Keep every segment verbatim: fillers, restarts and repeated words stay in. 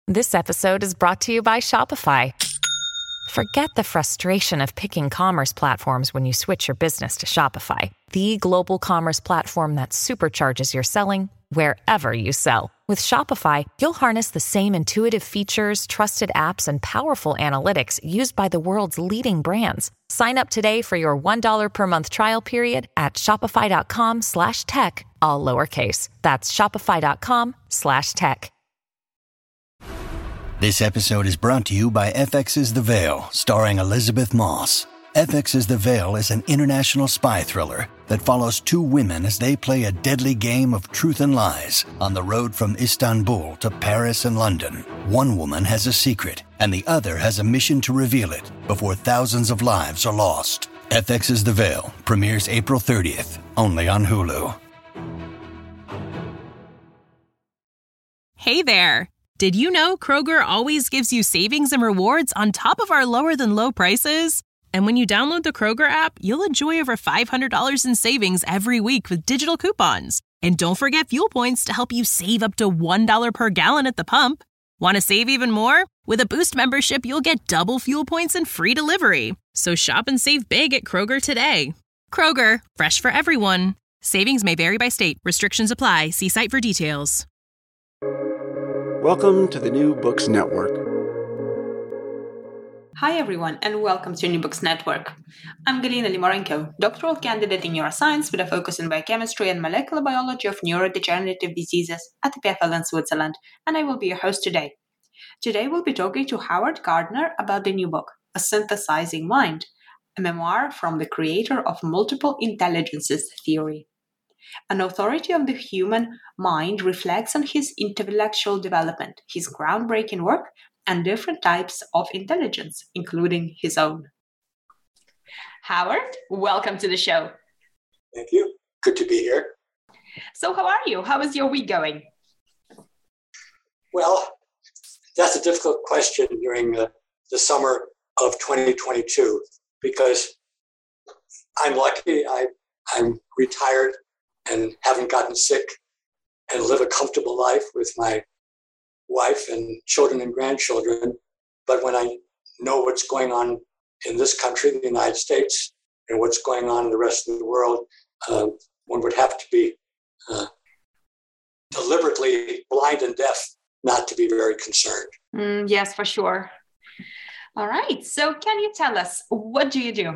This episode is brought to you by Shopify. Forget the frustration of picking commerce platforms when you switch your business to Shopify, the global commerce platform that supercharges your selling wherever you sell. With Shopify, you'll harness the same intuitive features, trusted apps, and powerful analytics used by the world's leading brands. Sign up today for your one dollar per month trial period at shopify.com slash tech, all lowercase. That's shopify.com slash tech. This episode is brought to you by F X's The Veil, starring Elizabeth Moss. F X's The Veil is an international spy thriller that follows two women as they play a deadly game of truth and lies on the road from Istanbul to Paris and London. One woman has a secret, and the other has a mission to reveal it before thousands of lives are lost. F X's The Veil premieres April thirtieth, only on Hulu. Hey there! Did you know Kroger always gives you savings and rewards on top of our lower-than-low prices? And when you download the Kroger app, you'll enjoy over five hundred dollars in savings every week with digital coupons. And don't forget fuel points to help you save up to one dollar per gallon at the pump. Want to save even more? With a Boost membership, you'll get double fuel points and free delivery. So shop and save big at Kroger today. Kroger, fresh for everyone. Savings may vary by state. Restrictions apply. See site for details. Welcome to the New Books Network. Hi everyone, and welcome to New Books Network. I'm Galina Limorenko, doctoral candidate in neuroscience with a focus in biochemistry and molecular biology of neurodegenerative diseases at the P F L in Switzerland, and I will be your host today. Today we'll be talking to Howard Gardner about the new book, A Synthesizing Mind, a memoir from the creator of multiple intelligences theory. An authority on the human mind reflects on his intellectual development, his groundbreaking work, and different types of intelligence, including his own. Howard, welcome to the show. Thank you. Good to be here. So how are you? How is your week going? Well, that's a difficult question during the, the summer of twenty twenty-two, because I'm lucky I, I'm retired and haven't gotten sick and live a comfortable life with my wife and children and grandchildren. But when I know what's going on in this country, the United States, and what's going on in the rest of the world, uh, one would have to be uh, deliberately blind and deaf not to be very concerned. Mm, yes, for sure. All right. So can you tell us, what do you do?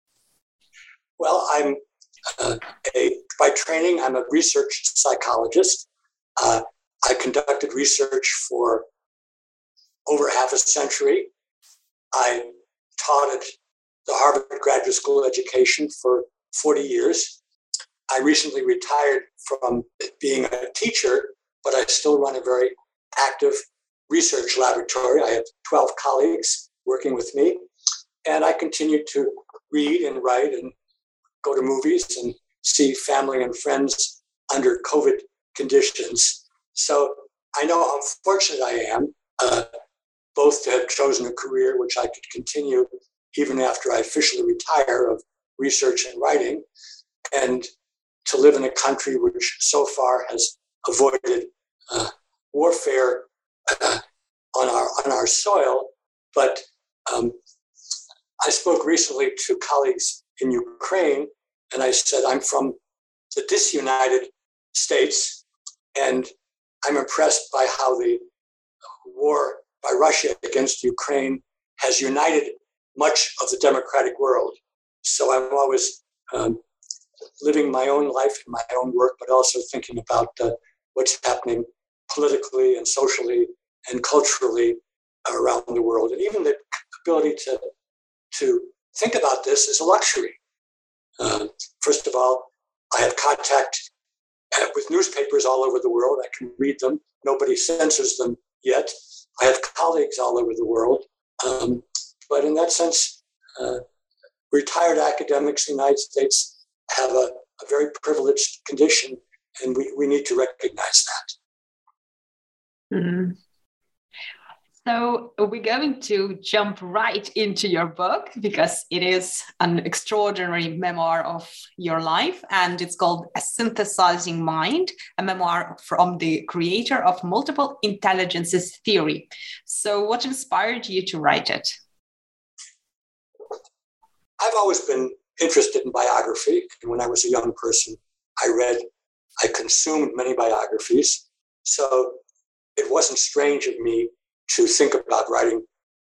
Well, I'm uh, a, by training, I'm a research psychologist. Uh, I conducted research for over half a century. I taught at the Harvard Graduate School of Education for forty years. I recently retired from being a teacher, but I still run a very active research laboratory. I have twelve colleagues working with me, and I continue to read and write and go to movies and see family and friends under COVID conditions. So I know how fortunate I am, uh, both to have chosen a career which I could continue even after I officially retire of research and writing, and to live in a country which so far has avoided uh, warfare uh, on our on our soil. But um, I spoke recently to colleagues in Ukraine, and I said, I'm from the disunited states, and I'm impressed by how the war by Russia against Ukraine has united much of the democratic world. So I'm always um, living my own life in my own work, but also thinking about uh, what's happening politically and socially and culturally around the world. And even the ability to, to think about this is a luxury. Uh, first of all, I have contact with newspapers all over the world. I can read them. Nobody censors them yet. I have colleagues all over the world. Um, but in that sense, uh, retired academics in the United States have a, a very privileged condition, and we, we need to recognize that. Mm-hmm. So we're going to jump right into your book because it is an extraordinary memoir of your life, and it's called A Synthesizing Mind, a memoir from the creator of multiple intelligences theory. So what inspired you to write it? I've always been interested in biography, and when I was a young person, I read, I consumed many biographies, so it wasn't strange of me to think about writing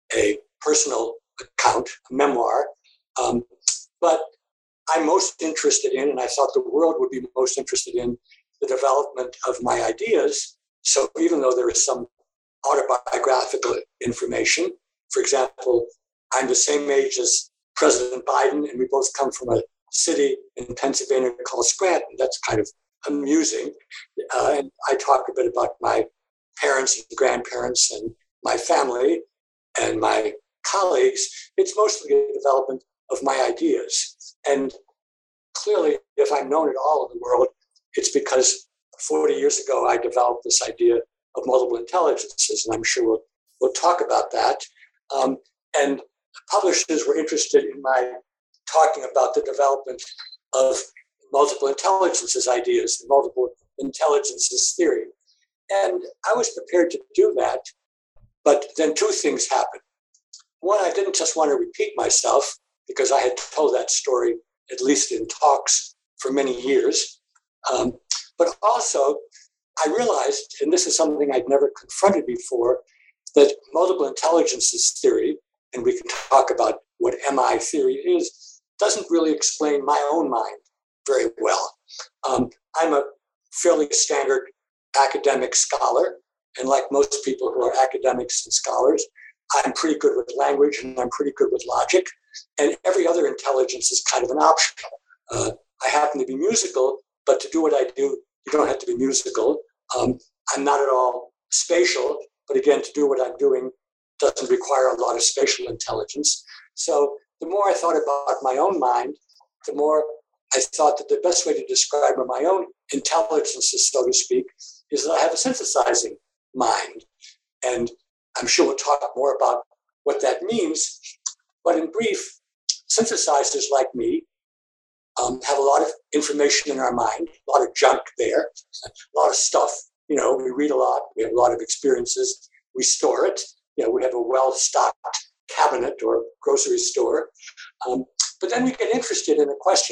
a personal account, a memoir. Um, but I'm most interested in, and I thought the world would be most interested in, the development of my ideas. So even though there is some autobiographical information, for example, I'm the same age as President Biden, and we both come from a city in Pennsylvania called Scranton. That's kind of amusing. Uh, and I talk a bit about my parents and grandparents and my family and my colleagues. It's mostly a development of my ideas. And clearly, if I'm known at all in the world, it's because forty years ago, I developed this idea of multiple intelligences, and I'm sure we'll, we'll talk about that. Um, and publishers were interested in my talking about the development of multiple intelligences ideas, multiple intelligences theory. And I was prepared to do that, but then two things happened. One, I didn't just want to repeat myself because I had told that story, at least in talks, for many years. Um, but also, I realized, and this is something I'd never confronted before, that multiple intelligences theory, and we can talk about what M I theory is, doesn't really explain my own mind very well. Um, I'm a fairly standard academic scholar, and like most people who are academics and scholars, I'm pretty good with language and I'm pretty good with logic, and every other intelligence is kind of an optional. Uh, I happen to be musical, but to do what I do, you don't have to be musical. Um, I'm not at all spatial, but again, to do what I'm doing doesn't require a lot of spatial intelligence. So the more I thought about my own mind, the more I thought that the best way to describe my own intelligences, so to speak, is that I have a synthesizing mind. And I'm sure we'll talk more about what that means. But in brief, synthesizers like me um, have a lot of information in our mind, a lot of junk there, a lot of stuff. You know, we read a lot, we have a lot of experiences, we store it. You know, we have a well-stocked cabinet or grocery store. Um, but then we get interested in a question.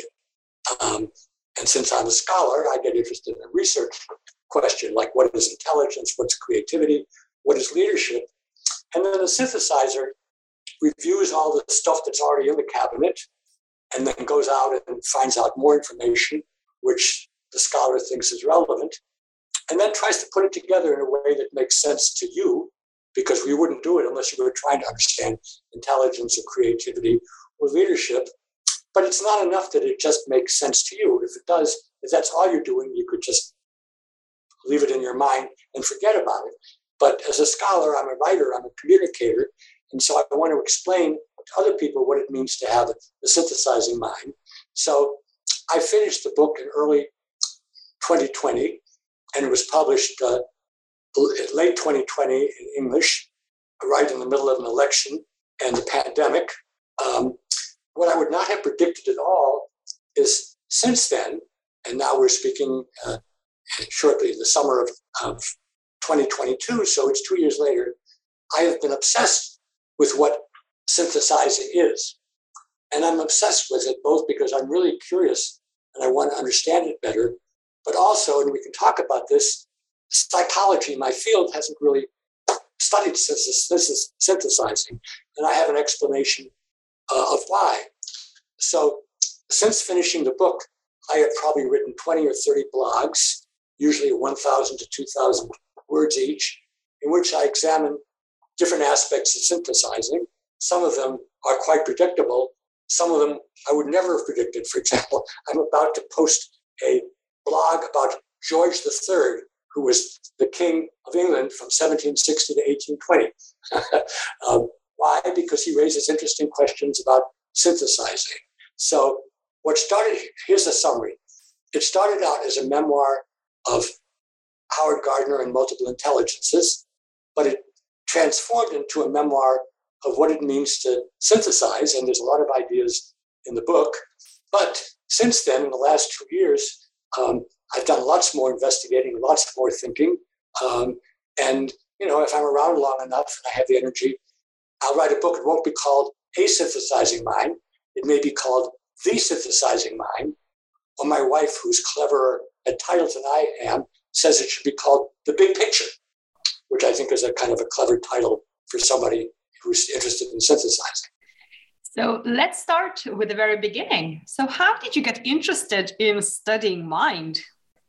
Um, and since I'm a scholar, I get interested in a research question, like what is intelligence, what's creativity, what is leadership? And then the synthesizer reviews all the stuff that's already in the cabinet and then goes out and finds out more information, which the scholar thinks is relevant, and then tries to put it together in a way that makes sense to you, because we wouldn't do it unless you were trying to understand intelligence or creativity or leadership. But it's not enough that it just makes sense to you. If it does, if that's all you're doing, you could just leave it in your mind and forget about it. But as a scholar, I'm a writer, I'm a communicator, and so I want to explain to other people what it means to have a synthesizing mind. So I finished the book in early twenty twenty, and it was published uh, late twenty twenty in English, right in the middle of an election and the pandemic. Um, what I would not have predicted at all is since then, and now we're speaking uh, shortly, the summer of, of twenty twenty-two, so it's two years later, I have been obsessed with what synthesizing is. And I'm obsessed with it both because I'm really curious and I want to understand it better, but also, and we can talk about this, psychology, my field, hasn't really studied synthesizing, and I have an explanation uh, of why. So since finishing the book, I have probably written twenty or thirty blogs, usually one thousand to two thousand words each, in which I examine different aspects of synthesizing. Some of them are quite predictable. Some of them I would never have predicted. For example, I'm about to post a blog about George the Third, who was the king of England from seventeen sixty to eighteen twenty. um, why? Because he raises interesting questions about synthesizing. So what started, here's a summary. It started out as a memoir of Howard Gardner and multiple intelligences, but it transformed into a memoir of what it means to synthesize. And there's a lot of ideas in the book. But since then, in the last two years, um, I've done lots more investigating, lots more thinking. Um, and, you know, if I'm around long enough and I have the energy, I'll write a book. It won't be called A Synthesizing Mind. It may be called The Synthesizing Mind. Or my wife, who's cleverer at titles than I am, says it should be called The Big Picture, which I think is a kind of a clever title for somebody who's interested in synthesizing. So let's start with the very beginning. So how did you get interested in studying mind?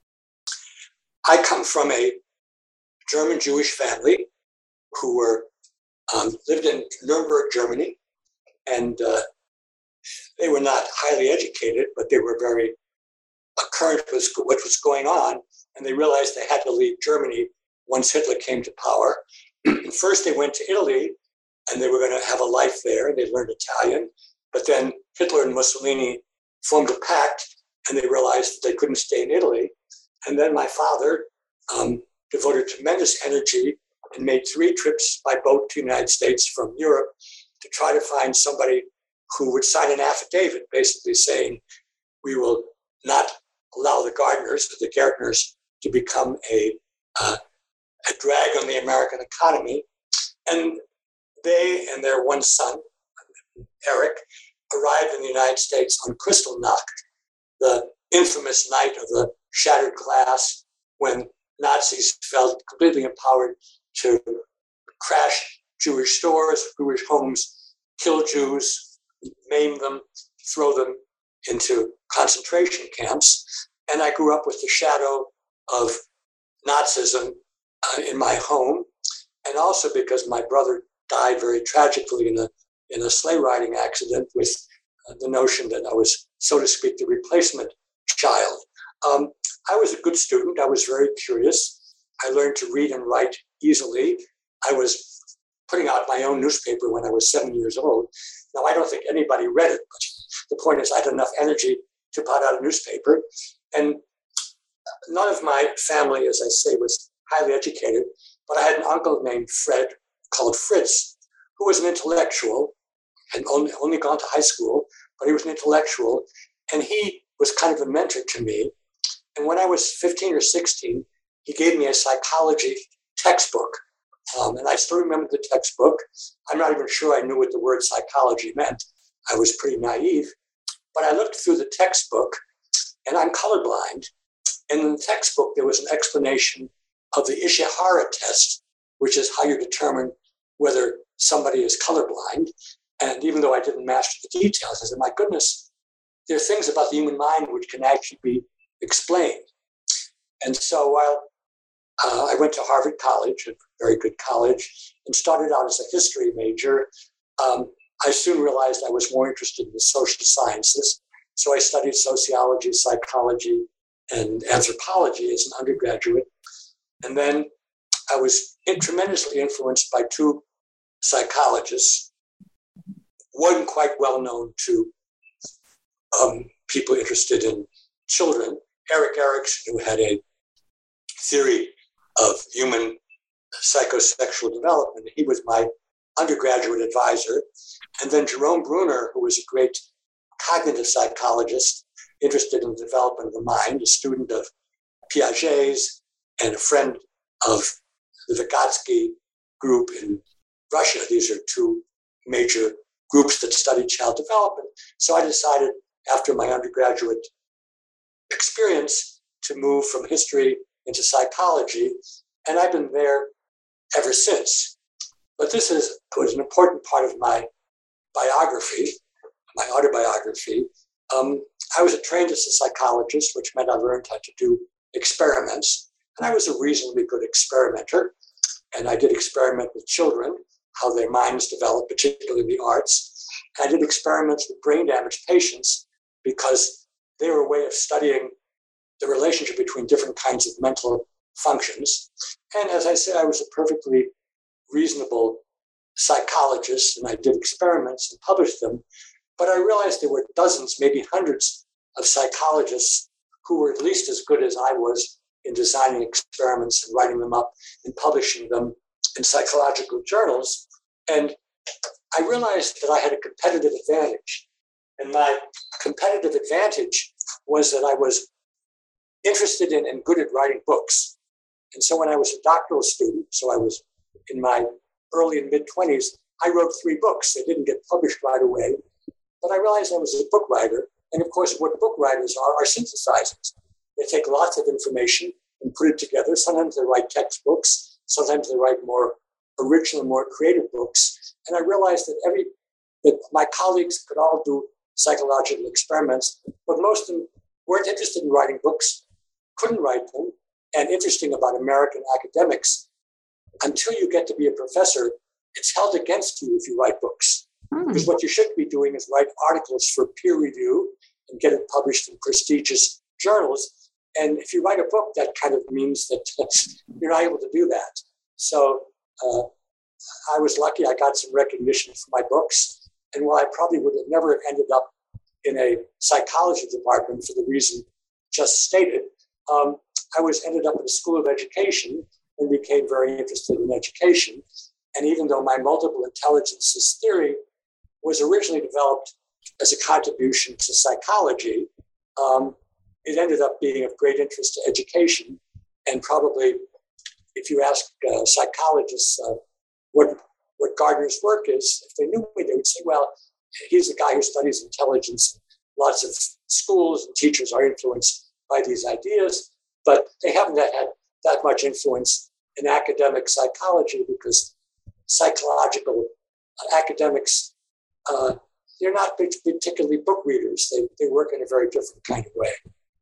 I come from a German Jewish family who were um, lived in Nuremberg, Germany, and uh, they were not highly educated, but they were very current with what was going on, and they realized they had to leave Germany once Hitler came to power. First, they went to Italy, and they were going to have a life there. They learned Italian, but then Hitler and Mussolini formed a pact, and they realized that they couldn't stay in Italy. And then my father um, devoted tremendous energy and made three trips by boat to the United States from Europe to try to find somebody who would sign an affidavit, basically saying, we will not allow the Gardners, the Gärtners, to become a, uh, a drag on the American economy. And they and their one son, Eric, arrived in the United States on Kristallnacht, the infamous night of the shattered glass, when Nazis felt completely empowered to crash Jewish stores, Jewish homes, kill Jews, maim them, throw them into concentration camps. And I grew up with the shadow of Nazism uh, in my home, and also because my brother died very tragically in a in a sleigh riding accident, with uh, the notion that I was, so to speak, the replacement child. Um, I was a good student. I was very curious. I learned to read and write easily. I was putting out my own newspaper when I was seven years old. Now, I don't think anybody read it, but the point is I had enough energy to put out a newspaper. And none of my family, as I say, was highly educated, but I had an uncle named Fred, called Fritz, who was an intellectual, had only, only gone to high school, but he was an intellectual, and he was kind of a mentor to me. And when I was fifteen or sixteen, he gave me a psychology textbook. Um, and I still remember the textbook. I'm not even sure I knew what the word psychology meant. I was pretty naive. But I looked through the textbook, and I'm colorblind. And in the textbook, there was an explanation of the Ishihara test, which is how you determine whether somebody is colorblind. And even though I didn't master the details, I said, my goodness, there are things about the human mind which can actually be explained. And so while uh, I went to Harvard College, a very good college, and started out as a history major, um, I soon realized I was more interested in the social sciences. So I studied sociology, psychology, and anthropology as an undergraduate. And then I was tremendously influenced by two psychologists, one quite well known to um, people interested in children, Erik Erikson, who had a theory of human psychosexual development. He was my undergraduate advisor. And then Jerome Bruner, who was a great cognitive psychologist interested in the development of the mind, a student of Piaget's and a friend of the Vygotsky group in Russia. These are two major groups that study child development. So I decided after my undergraduate experience to move from history into psychology, and I've been there ever since. But this is was an important part of my biography, my autobiography. Um, I was trained as a psychologist, which meant I learned how to do experiments. And I was a reasonably good experimenter. And I did experiment with children, how their minds develop, particularly in the arts. And I did experiments with brain damaged patients because they were a way of studying the relationship between different kinds of mental functions. And as I said, I was a perfectly reasonable psychologist, and I did experiments and published them. But I realized there were dozens, maybe hundreds of psychologists who were at least as good as I was in designing experiments and writing them up and publishing them in psychological journals. And I realized that I had a competitive advantage. And my competitive advantage was that I was interested in and good at writing books. And so when I was a doctoral student, so I was in my early and mid-twenties, I wrote three books. They didn't get published right away. But I realized I was a book writer. And of course, what book writers are, are synthesizers. They take lots of information and put it together. Sometimes they write textbooks. Sometimes they write more original, more creative books. And I realized that every that my colleagues could all do psychological experiments, but most of them weren't interested in writing books, couldn't write them. And interesting about American academics, until you get to be a professor, it's held against you if you write books. Mm. Because what you should be doing is write articles for peer review and get it published in prestigious journals. And if you write a book, that kind of means that you're not able to do that. So uh, I was lucky. I got some recognition for my books. And while I probably would have never ended up in a psychology department for the reason just stated, um, I was ended up in a school of education and became very interested in education. And even though my multiple intelligences theory was originally developed as a contribution to psychology, um, it ended up being of great interest to education. And probably, if you ask uh, psychologists uh, what what Gardner's work is, if they knew me, they would say, well, he's a guy who studies intelligence. Lots of schools and teachers are influenced by these ideas, but they haven't had that much influence in academic psychology because psychological uh, academics, uh, they're not particularly book readers. They, they work in a very different kind of way.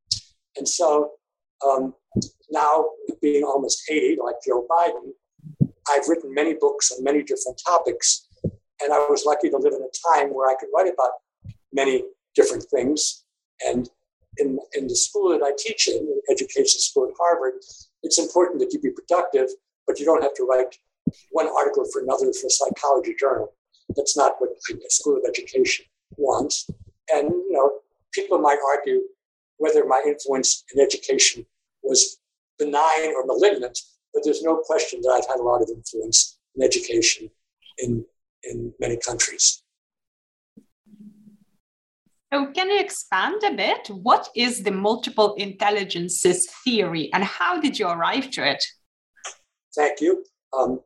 And so um, now, being almost eighty, like Joe Biden, I've written many books on many different topics. And I was lucky to live in a time where I could write about many different things. And in, in the school that I teach in, the education school at Harvard, it's important that you be productive, but you don't have to write one article for another for a psychology journal. That's not what the School of Education wants. And, you know, people might argue whether my influence in education was benign or malignant, but there's no question that I've had a lot of influence in education in, in many countries. So can you expand a bit? What is the multiple intelligences theory and how did you arrive to it? Thank you. Um,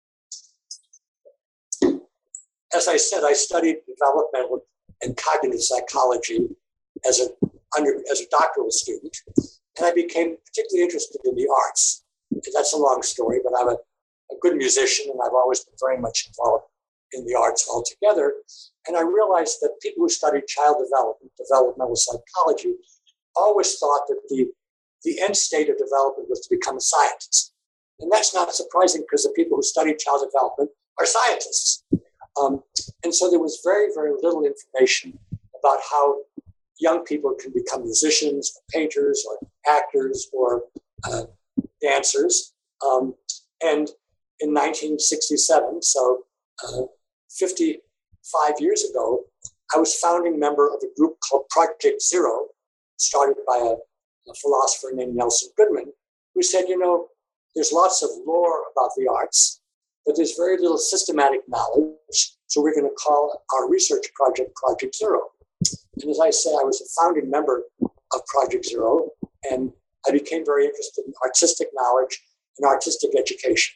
as I said, I studied developmental and cognitive psychology as a under as a doctoral student, and I became particularly interested in the arts. And that's a long story, but I'm a, a good musician, and I've always been very much involved in the arts altogether. And I realized that people who studied child development, developmental psychology, always thought that the, the end state of development was to become a scientist. And that's not surprising because the people who study child development are scientists. Um, and so there was very, very little information about how young people can become musicians, or painters, or actors, or uh, dancers. Um, and in nineteen sixty-seven, so uh, fifty-five years ago, I was founding member of a group called Project Zero, started by a, a philosopher named Nelson Goodman, who said, you know, there's lots of lore about the arts, but there's very little systematic knowledge. So we're going to call our research project Project Zero. And as I say, I was a founding member of Project Zero, and I became very interested in artistic knowledge and artistic education.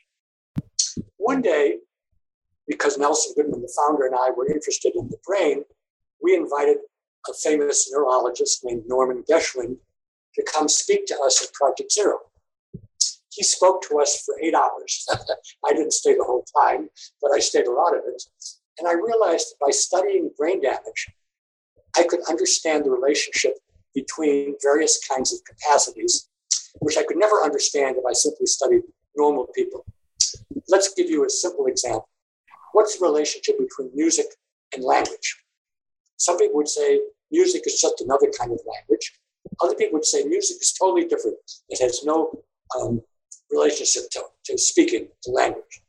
One day, because Nelson Goodman, the founder, and I were interested in the brain, we invited a famous neurologist named Norman Geschwind to come speak to us at Project Zero. He spoke to us for eight hours. I didn't stay the whole time, but I stayed a lot of it. And I realized that by studying brain damage, I could understand the relationship between various kinds of capacities, which I could never understand if I simply studied normal people. Let's give you a simple example. What's the relationship between music and language? Some people would say music is just another kind of language. Other people would say music is totally different. It has no um, relationship to, to speaking, to language.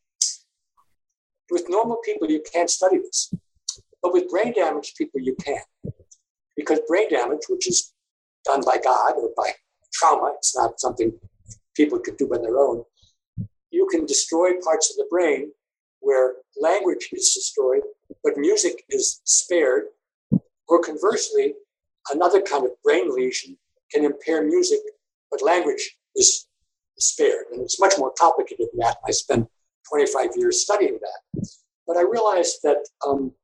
With normal people, you can't study this. But with brain damaged people, you can. Because brain damage, which is done by God or by trauma, it's not something people could do by their own, you you can destroy parts of the brain where language is destroyed, but music is spared. Or conversely, another kind of brain lesion can impair music, but language is spared. And it's much more complicated than that. I spent twenty-five years studying that. But I realized that um,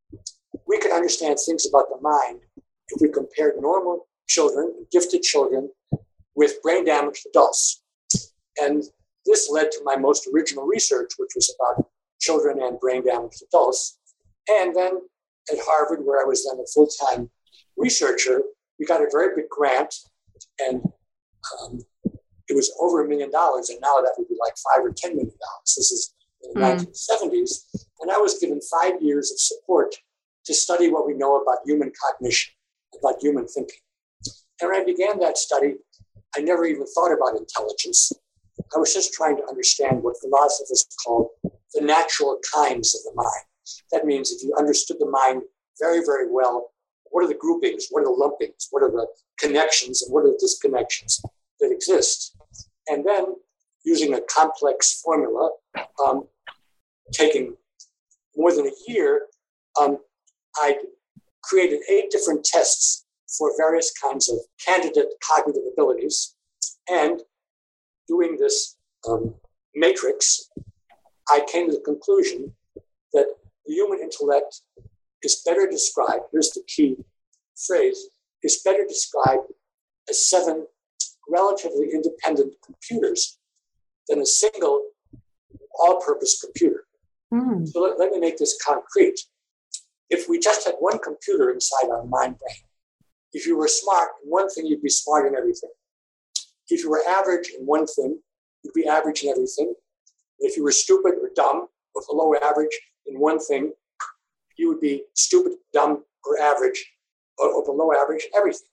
we could understand things about the mind if we compared normal children, gifted children, with brain-damaged adults. And this led to my most original research, which was about children and brain-damaged adults. And then at Harvard, where I was then a full-time researcher, we got a very big grant, and um, it was over a million dollars, and now that would be like five or ten million dollars. This is in the mm. nineteen seventies, and I was given five years of support to study what we know about human cognition, about human thinking. And when I began that study, I never even thought about intelligence. I was just trying to understand what philosophers call the natural kinds of the mind. That means if you understood the mind very, very well, what are the groupings, what are the lumpings, what are the connections, and what are the disconnections that exist? And then, using a complex formula, um, taking more than a year, um, I created eight different tests for various kinds of candidate cognitive abilities. And doing this um, matrix, I came to the conclusion that the human intellect is better described, here's the key phrase, is better described as seven relatively independent computers than a single all-purpose computer. Mm. So let, let me make this concrete. If we just had one computer inside our mind brain, if you were smart in one thing, you'd be smart in everything. If you were average in one thing, you'd be average in everything. If you were stupid or dumb or below average in one thing, you would be stupid, dumb, or average, or, or below average in everything.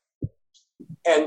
And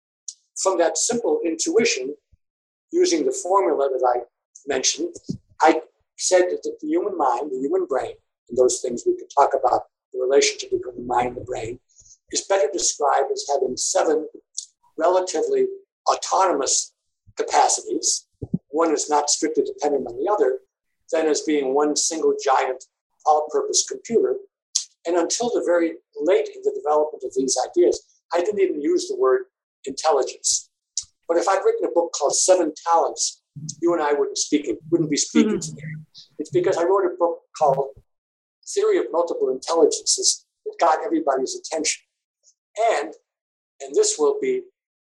from that simple intuition, using the formula that I mentioned, I said that the human mind, the human brain, and those things we could talk about, the relationship between the mind and the brain, is better described as having seven relatively autonomous capacities. One is not strictly dependent on the other, than as being one single giant all-purpose computer. And until the very late in the development of these ideas, I didn't even use the word intelligence. But if I'd written a book called Seven Talents, you and I wouldn't speak it, wouldn't be speaking mm-hmm. today. It's because I wrote a book called Theory of Multiple Intelligences that got everybody's attention. And, and this will be,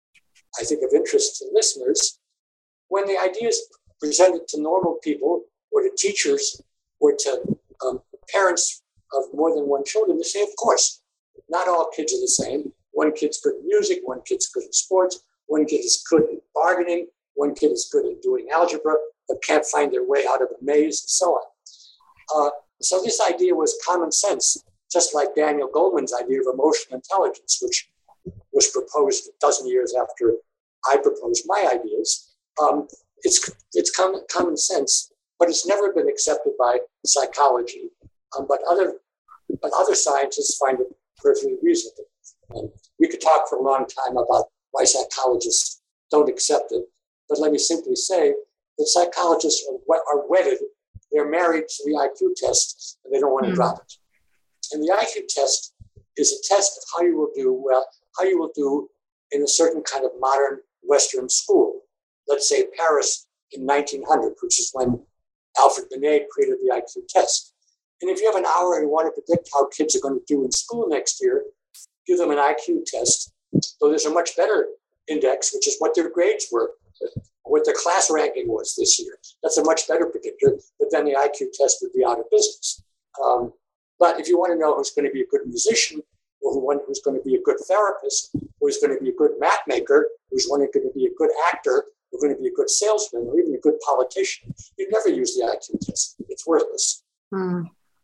I think, of interest to listeners, when the ideas presented to normal people or to teachers or to um, parents of more than one children, they say, of course, not all kids are the same. One kid's good in music, one kid's good in sports, one kid is good in bargaining, one kid is good in doing algebra, but can't find their way out of a maze, and so on. Uh, so this idea was common sense, just like Daniel Goleman's idea of emotional intelligence, which was proposed a dozen years after I proposed my ideas. Um, it's it's common, common sense, but it's never been accepted by psychology. Um, but other but other scientists find it perfectly reasonable. Um, we could talk for a long time about why psychologists don't accept it, but let me simply say that psychologists are, are wedded. They're married to the I Q test, and they don't want to mm. drop it. And the I Q test is a test of how you will do well, how you will do in a certain kind of modern Western school. Let's say Paris in nineteen hundred, which is when Alfred Binet created the I Q test. And if you have an hour and you want to predict how kids are going to do in school next year, give them an I Q test. So there's a much better index, which is what their grades were, what their class ranking was this year. That's a much better predictor, but then the I Q test would be out of business. Um, but if you want to know who's going to be a good musician, or who, who's going to be a good therapist, who's going to be a good map maker, who's going to be a good actor, who's going to be a good salesman, or even a good politician, you'd never use the I Q test. It's worthless. Hmm.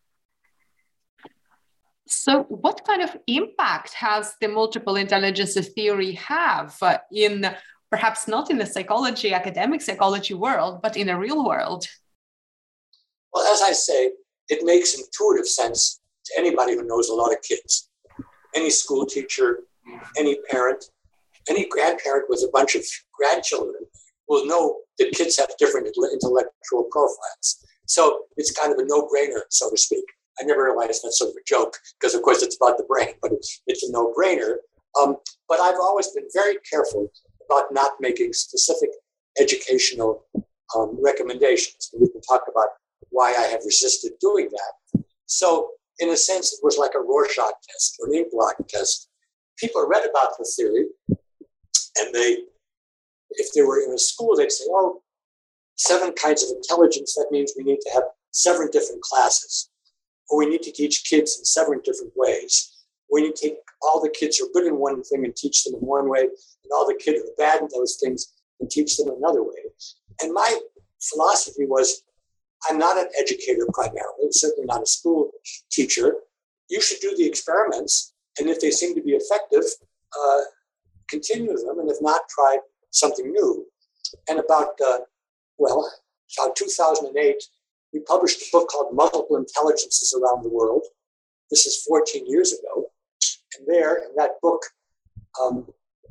So what kind of impact has the multiple intelligences theory have uh, in, perhaps not in the psychology, academic psychology world, but in the real world? Well, as I say, it makes intuitive sense to anybody who knows a lot of kids. Any school teacher, any parent, any grandparent with a bunch of grandchildren will know that kids have different intellectual profiles. So it's kind of a no-brainer, so to speak. I never realized that's sort of a joke because, of course, it's about the brain, but it's, it's a no-brainer. Um, but I've always been very careful about not making specific educational um, recommendations. And we can talk about why I have resisted doing that. So in a sense, it was like a Rorschach test or an ink blot test. People read about the theory, and they, if they were in a school, they'd say, oh, seven kinds of intelligence, that means we need to have seven different classes. Or we need to teach kids in seven different ways. We need to take all the kids who are good in one thing and teach them in one way, and all the kids who are bad in those things and teach them another way. And my philosophy was, I'm not an educator primarily, certainly not a school teacher. You should do the experiments, and if they seem to be effective, uh, continue them, and if not, try something new. And about, uh, well, about two thousand eight, we published a book called Multiple Intelligences Around the World. This is fourteen years ago. And there, in that book, um,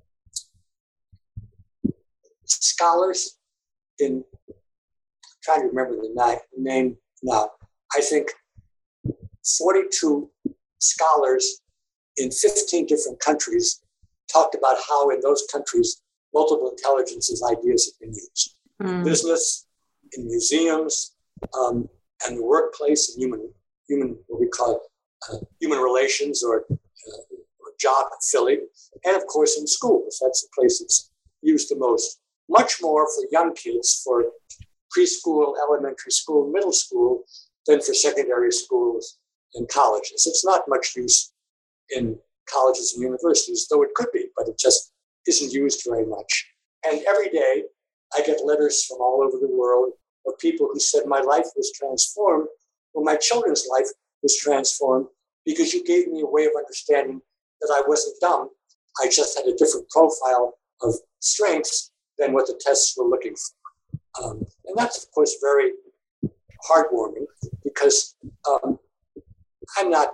scholars in, I'm trying to remember the name now, I think forty-two scholars in fifteen different countries talked about how in those countries multiple intelligences ideas have been used. Mm. In business, in museums, um, and the workplace, and human, human what we call uh, human relations or, uh, or job filling, and of course in schools. That's the place it's used the most. Much more for young kids, for preschool, elementary school, middle school, than for secondary schools and colleges. It's not much use in colleges and universities, though it could be, but it just isn't used very much. And every day I get letters from all over the world of people who said my life was transformed, or my children's life was transformed, because you gave me a way of understanding that I wasn't dumb. I just had a different profile of strengths than what the tests were looking for. Um, and that's, of course, very heartwarming, because um, I'm not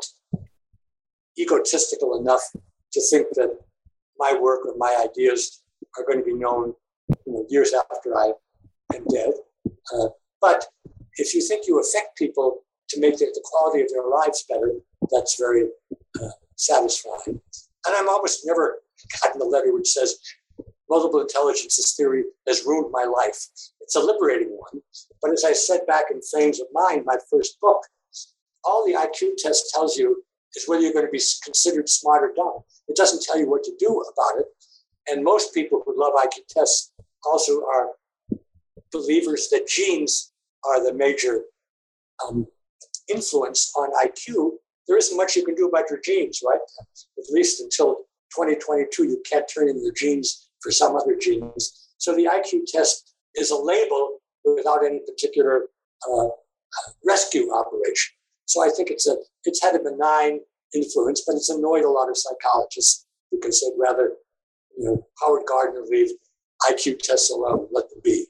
egotistical enough to think that my work or my ideas are going to be known, you know, years after I am dead. Uh, but if you think you affect people to make the, the quality of their lives better, that's very uh, satisfying. And I'm almost never gotten a letter which says, multiple intelligences theory has ruined my life. It's a liberating one. But as I said back in Frames of Mind, my first book, all the I Q test tells you is whether you're going to be considered smart or dumb. It doesn't tell you what to do about it. And most people who love I Q tests also are believers that genes are the major um, influence on I Q. There isn't much you can do about your genes, right? At least until twenty twenty-two, you can't turn in your genes for some other genes. So the I Q test is a label without any particular uh, rescue operation. So I think it's a it's had a benign influence, but it's annoyed a lot of psychologists because they'd rather, you know, Howard Gardner leave I Q tests alone, let them be.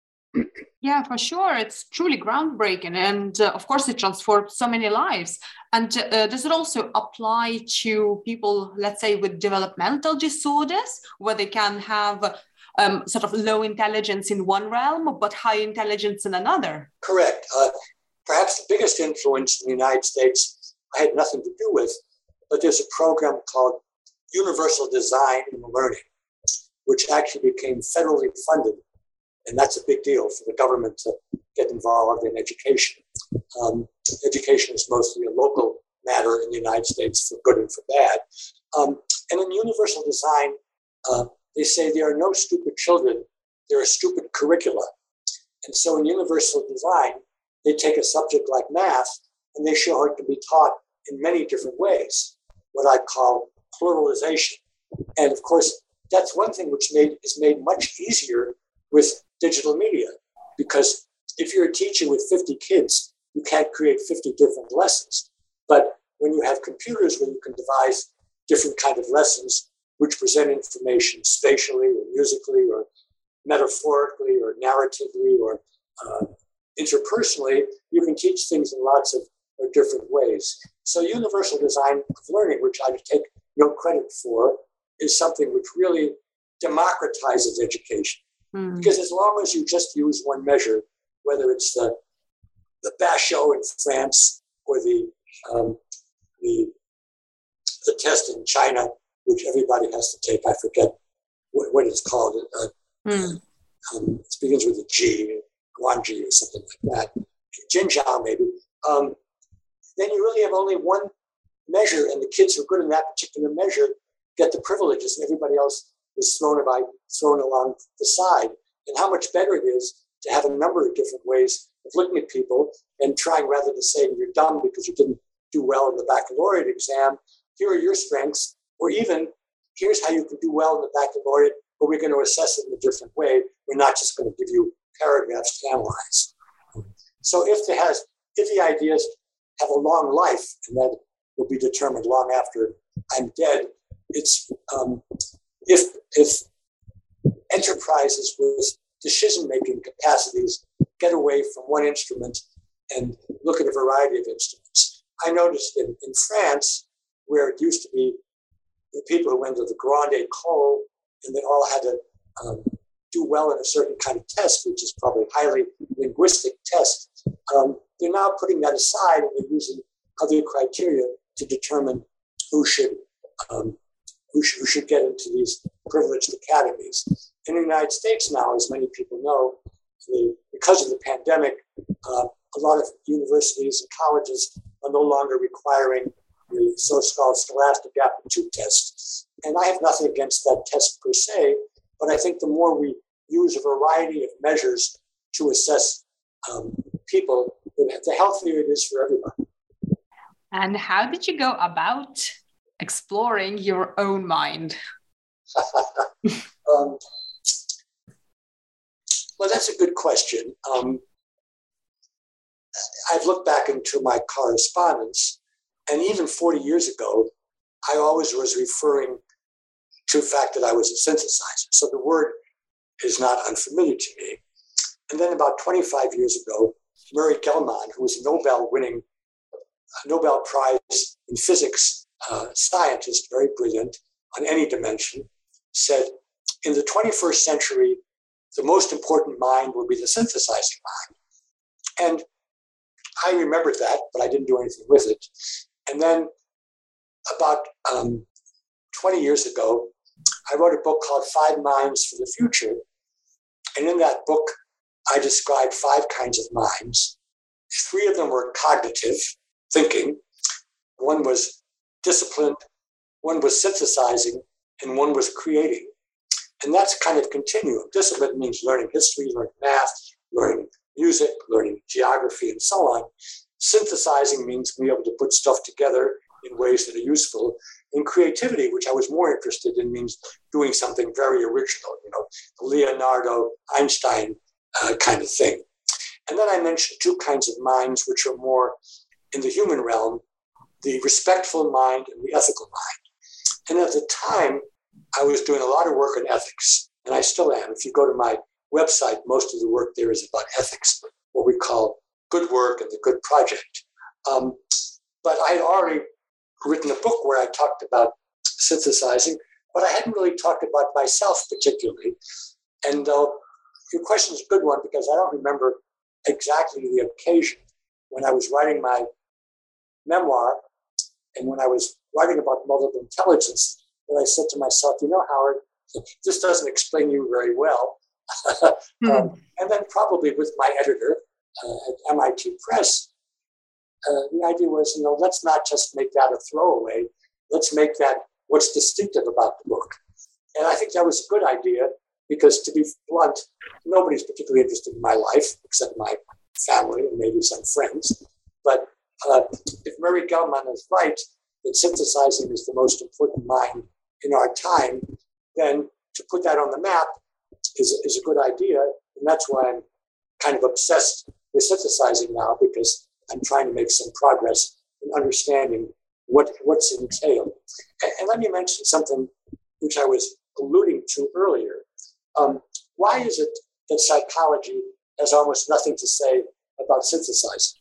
Yeah, for sure. It's truly groundbreaking. And uh, of course, it transformed so many lives. And uh, does it also apply to people, let's say, with developmental disorders, where they can have um, sort of low intelligence in one realm, but high intelligence in another? Correct. Uh, perhaps the biggest influence in the United States I had nothing to do with, but there's a program called Universal Design in Learning, which actually became federally funded. And that's a big deal for the government to get involved in education. Um, education is mostly a local matter in the United States for good and for bad. Um, and in universal design, uh, they say there are no stupid children, there are stupid curricula. And so in universal design, they take a subject like math and they show how it can be taught in many different ways, what I call pluralization. And of course, that's one thing which made is made much easier with digital media, because if you're a teacher with fifty kids, you can't create fifty different lessons. But when you have computers where you can devise different kind of lessons which present information spatially or musically or metaphorically or narratively or uh, interpersonally, you can teach things in lots of, of different ways. So universal design of learning, which I take no credit for, is something which really democratizes education. Mm. Because as long as you just use one measure, whether it's the the Bashot in France or the um, the the test in China, which everybody has to take, I forget what, what it's called. Uh, mm. um, it begins with a G, Guanji or something like that, Jinjiao maybe. Um, then you really have only one measure, and the kids who are good in that particular measure get the privileges, and everybody else is thrown by thrown along the side. And how much better it is to have a number of different ways of looking at people and trying, rather than saying you're dumb because you didn't do well in the baccalaureate exam, here are your strengths, or even here's how you can do well in the baccalaureate, but we're going to assess it in a different way. We're not just going to give you paragraphs to analyze. So if there has, if the ideas have a long life, and that will be determined long after I'm dead, it's um, if if enterprises with decision-making capacities get away from one instrument and look at a variety of instruments. I noticed in, in France, where it used to be the people who went to the Grande École and they all had to um, do well in a certain kind of test, which is probably a highly linguistic test. Um, they're now putting that aside and they're using other criteria to determine who should um, who should, who should get into these privileged academies. In the United States now, as many people know, the, because of the pandemic, uh, a lot of universities and colleges are no longer requiring the so-called scholastic aptitude test. And I have nothing against that test per se, but I think the more we use a variety of measures to assess um, people, the healthier it is for everybody. And how did you go about exploring your own mind? um, well, that's a good question. Um, I've looked back into my correspondence, and even forty years ago, I always was referring to the fact that I was a synthesizer. So the word is not unfamiliar to me. And then about twenty-five years ago, Murray Gell-Mann, who was a Nobel-winning, a Nobel Prize in physics uh, scientist, very brilliant on any dimension, said, in the twenty-first century, the most important mind will be the synthesizing mind. And I remembered that, but I didn't do anything with it. And then about um, twenty years ago, I wrote a book called Five Minds for the Future. And in that book, I described five kinds of minds. Three of them were cognitive thinking. One was disciplined, one was synthesizing, and one was creating. And that's kind of continuum. Discipline means learning history, learning math, learning music, learning geography, and so on. Synthesizing means being able to put stuff together in ways that are useful. And creativity, which I was more interested in, means doing something very original, you know, Leonardo, Einstein uh, kind of thing. And then I mentioned two kinds of minds, which are more in the human realm, the respectful mind and the ethical mind. And at the time, I was doing a lot of work on ethics, and I still am. If you go to my website, most of the work there is about ethics, what we call good work and the good project. Um, but I had already written a book where I talked about synthesizing, but I hadn't really talked about myself particularly. And uh, your question is a good one because I don't remember exactly the occasion when I was writing my memoir and when I was writing about multiple intelligence that I said to myself, you know, Howard, this doesn't explain you very well. mm. um, and then probably with my editor uh, at M I T Press, uh, the idea was, you know, let's not just make that a throwaway. Let's make that what's distinctive about the book. And I think that was a good idea because, to be blunt, nobody's particularly interested in my life except my family and maybe some friends. But uh, if Murray Gell-Mann is right, that synthesizing is the most important mind in our time, then to put that on the map is, is a good idea. And that's why I'm kind of obsessed with synthesizing now, because I'm trying to make some progress in understanding what, what's entailed. And, and let me mention something which I was alluding to earlier. Um, why is it that psychology has almost nothing to say about synthesizing?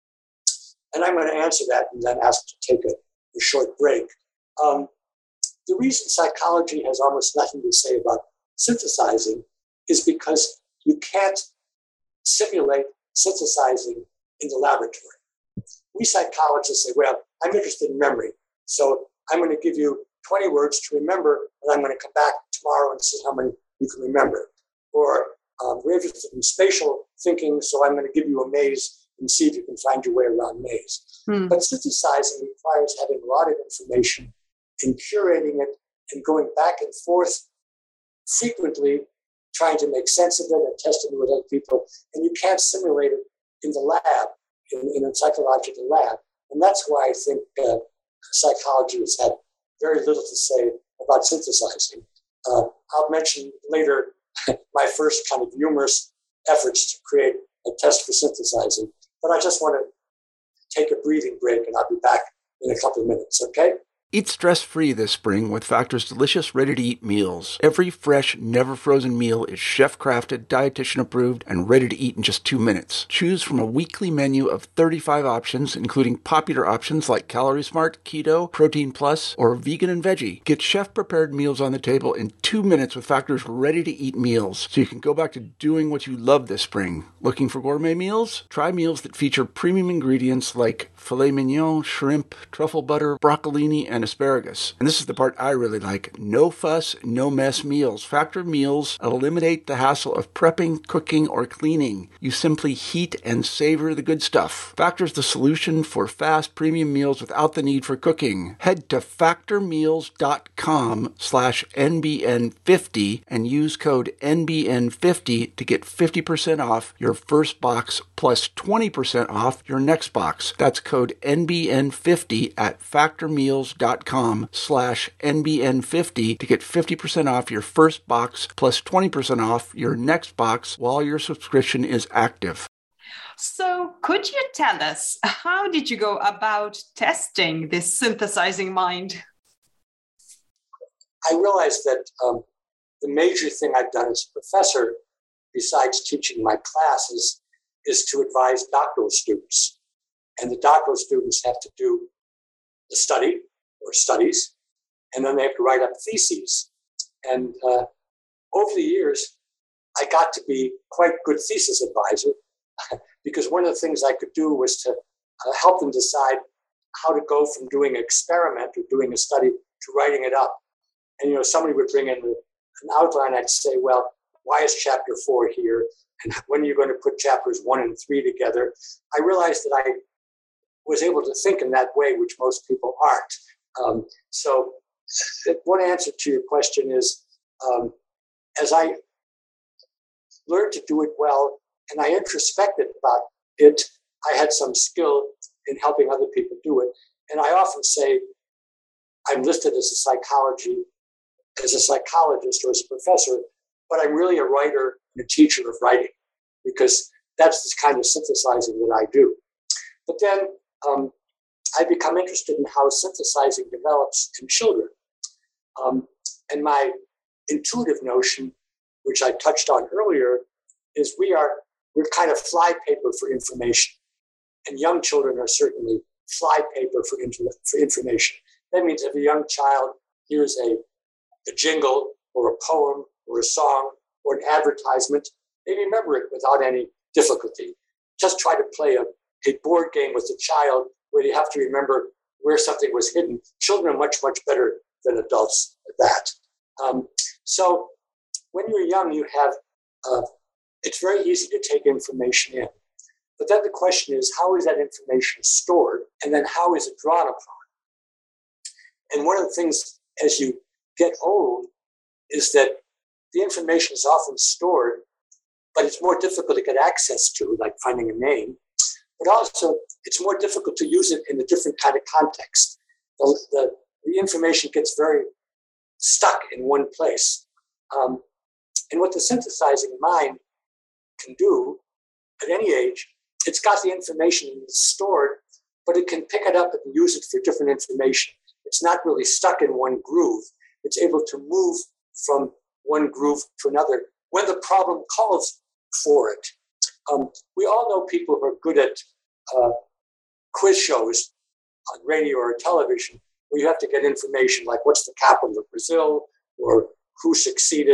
And I'm going to answer that and then ask to take a, a short break. Um, the reason psychology has almost nothing to say about synthesizing is because you can't simulate synthesizing in the laboratory. We psychologists say, well, I'm interested in memory, so I'm going to give you twenty words to remember, and I'm going to come back tomorrow and see how many you can remember. Or um, we're interested in spatial thinking, so I'm going to give you a maze and see if you can find your way around maze. Hmm. But synthesizing requires having a lot of information and curating it and going back and forth frequently, trying to make sense of it and testing it with other people. And you can't simulate it in the lab, in, in a psychological lab. And that's why I think uh, psychology has had very little to say about synthesizing. Uh, I'll mention later my first kind of humorous efforts to create a test for synthesizing. But I just want to take a breathing break, and I'll be back in a couple of minutes, okay? Eat stress-free this spring with Factor's delicious, ready-to-eat meals. Every fresh, never-frozen meal is chef-crafted, dietitian-approved, and ready to eat in just two minutes. Choose from a weekly menu of thirty-five options, including popular options like Calorie Smart, Keto, Protein Plus, or Vegan and Veggie. Get chef-prepared meals on the table in two minutes with Factor's ready-to-eat meals, so you can go back to doing what you love this spring. Looking for gourmet meals? Try meals that feature premium ingredients like filet mignon, shrimp, truffle butter, broccolini, and asparagus. And this is the part I really like. No fuss, no mess meals. Factor meals eliminate the hassle of prepping, cooking, or cleaning. You simply heat and savor the good stuff. Factor's the solution for fast premium meals without the need for cooking. Head to factormeals.com slash NBN50 and use code N B N fifty to get fifty percent off your first box plus twenty percent off your next box. That's code N B N fifty at factormeals.com slash NBN50 to get fifty percent off your first box plus twenty percent off your next box while your subscription is active. So could you tell us, how did you go about testing this synthesizing mind? I realized that um, the major thing I've done as a professor, besides teaching my classes, is to advise doctoral students. And the doctoral students have to do the study or studies, and then they have to write up theses. And uh, over the years, I got to be quite good thesis advisor because one of the things I could do was to uh, help them decide how to go from doing an experiment or doing a study to writing it up. And, you know, somebody would bring in an outline. I'd say, well, why is chapter four here? And when are you going to put chapters one and three together? I realized that I was able to think in that way, which most people aren't. Um, so one answer to your question is, um, as I learned to do it well and I introspected about it, I had some skill in helping other people do it. And I often say I'm listed as a psychology, as a psychologist or as a professor, but I'm really a writer and a teacher of writing because that's the kind of synthesizing that I do. But then um, I become interested in how synthesizing develops in children. Um, and my intuitive notion, which I touched on earlier, is we are, we're kind of fly paper for information. And young children are certainly fly paper for, inter- for information. That means if a young child hears a, a jingle or a poem or a song or an advertisement, they remember it without any difficulty. Just try to play a, a board game with a child where you have to remember where something was hidden. Children are much, much better than adults at that. Um, so when you're young, you have, uh, it's very easy to take information in. But then the question is, how is that information stored? And then how is it drawn upon? And one of the things as you get old is that the information is often stored, but it's more difficult to get access to, like finding a name. But also, it's more difficult to use it in a different kind of context. The, the, the information gets very stuck in one place. Um, and what the synthesizing mind can do at any age, it's got the information stored, but it can pick it up and use it for different information. It's not really stuck in one groove. It's able to move from one groove to another when the problem calls for it. Um, we all know people who are good at uh, quiz shows on radio or television where you have to get information like what's the capital of Brazil or who succeeded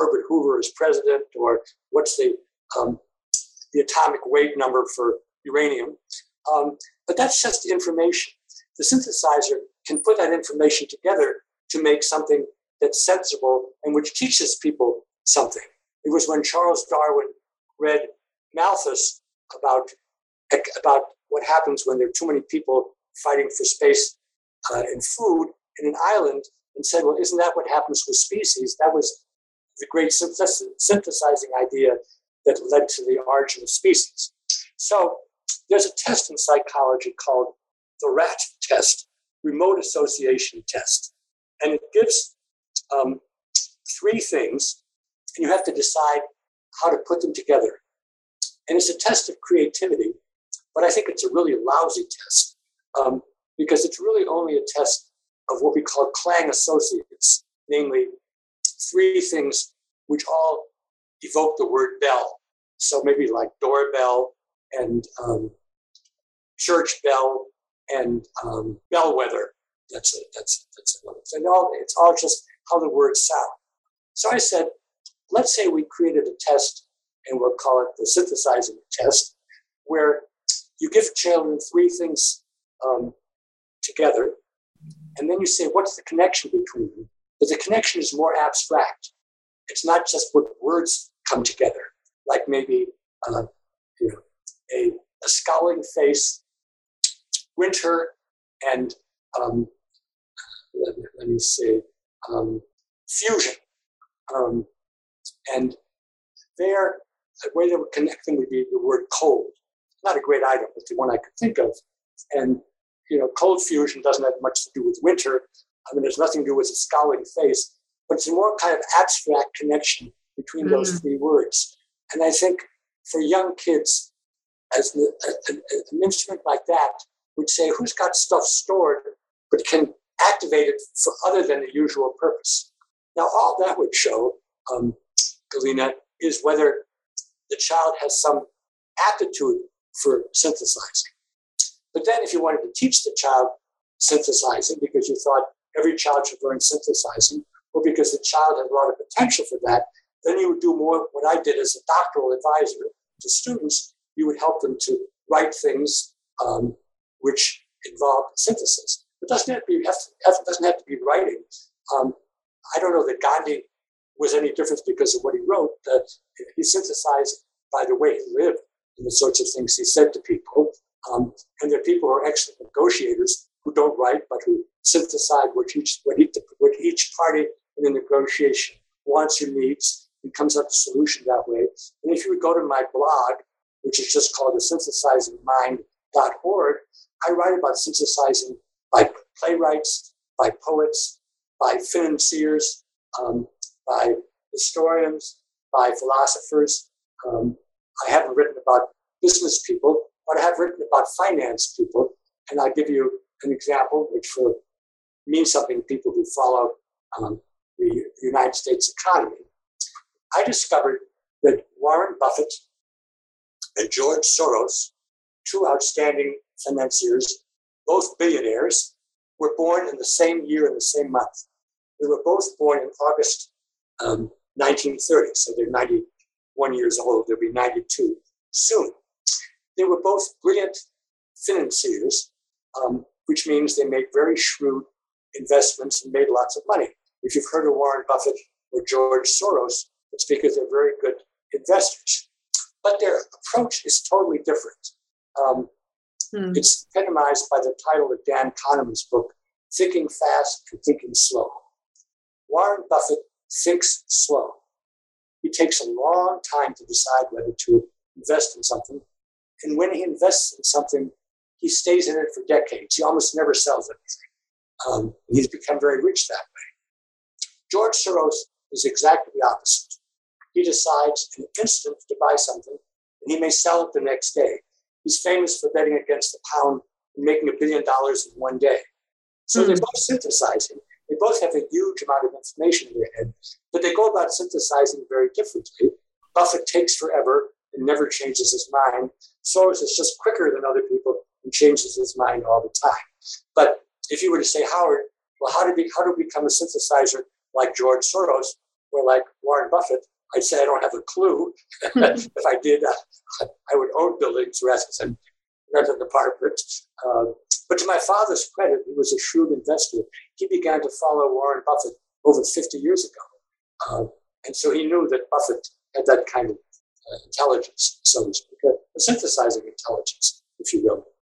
Herbert Hoover as president, or what's the um, the atomic weight number for uranium. Um, but that's just information. The synthesizer can put that information together to make something that's sensible and which teaches people something. It was when Charles Darwin read Malthus about, about what happens when there are too many people fighting for space uh, and food in an island, and said, well, isn't that what happens with species? That was the great synthesizing idea that led to the origin of species. So there's a test in psychology called the RAT test, remote association test. And it gives um, three things, and you have to decide how to put them together. And it's a test of creativity, but I think it's a really lousy test um, because it's really only a test of what we call clang associates, namely three things which all evoke the word bell. So maybe like doorbell and um, church bell and um, bellwether. That's a, that's that's another thing. All, it's all just how the words sound. So I said, let's say we created a test, and we'll call it the synthesizing test, where you give children three things um, together, and then you say, what's the connection between them? But the connection is more abstract. It's not just what words come together, like maybe uh, you know, a, a scowling face, winter, and um, let, let me say, um, fusion. Um, and there, the way that would connect them would be the word cold. Not a great item, but the one I could think of. And, you know, cold fusion doesn't have much to do with winter. I mean, there's nothing to do with a scowling face, but it's a more kind of abstract connection between mm. those three words. And I think for young kids, as the, a, a, an instrument like that would say, who's got stuff stored, but can activate it for other than the usual purpose? Now, all that would show, um, Galina, is whether the child has some aptitude for synthesizing. But then if you wanted to teach the child synthesizing because you thought every child should learn synthesizing, or because the child had a lot of potential for that, then you would do more what I did as a doctoral advisor to students. You would help them to write things um, which involved synthesis. It doesn't have to be, have to, doesn't have to be writing. Um, I don't know that Gandhi was any different because of what he wrote. Uh, he synthesized by the way he lived and the sorts of things he said to people. Um, and there are people who are excellent negotiators who don't write, but who synthesize what each, what each, what each party in a negotiation wants or needs, and comes up with a solution that way. And if you would go to my blog, which is just called the synthesizing mind dot org, I write about synthesizing by playwrights, by poets, by financiers, um, by historians, by philosophers. Um, I haven't written about business people, but I have written about finance people. And I'll give you an example, which will mean something to people who follow um, the, the United States economy. I discovered that Warren Buffett and George Soros, two outstanding financiers, both billionaires, were born in the same year and the same month. They were both born in August um, nineteen thirty, so they're ninety-one years old. They'll be ninety-two soon. They were both brilliant financiers, um, which means they made very shrewd investments and made lots of money. If you've heard of Warren Buffett or George Soros, it's because they're very good investors. But their approach is totally different. Um, hmm. It's epitomized by the title of Dan Kahneman's book, Thinking Fast and Thinking Slow. Warren Buffett thinks slow. He takes a long time to decide whether to invest in something. And when he invests in something, he stays in it for decades. He almost never sells anything. Um, he's become very rich that way. George Soros is exactly the opposite. He decides in an instant to buy something, and he may sell it the next day. He's famous for betting against the pound and making a billion dollars in one day. So mm-hmm. they're both synthesizing. They both have a huge amount of information in their head, but they go about synthesizing very differently. Buffett takes forever and never changes his mind. Soros is just quicker than other people and changes his mind all the time. But if you were to say, Howard, well, how did we, how do we become a synthesizer like George Soros? were like Warren Buffett, I'd say I don't have a clue. If I did, uh, I would own buildings rather than rent an apartment. Um, but to my father's credit, he was a shrewd investor. He began to follow Warren Buffett over fifty years ago. Um, and so he knew that Buffett had that kind of uh, intelligence, so to speak, a synthesizing intelligence, if you will.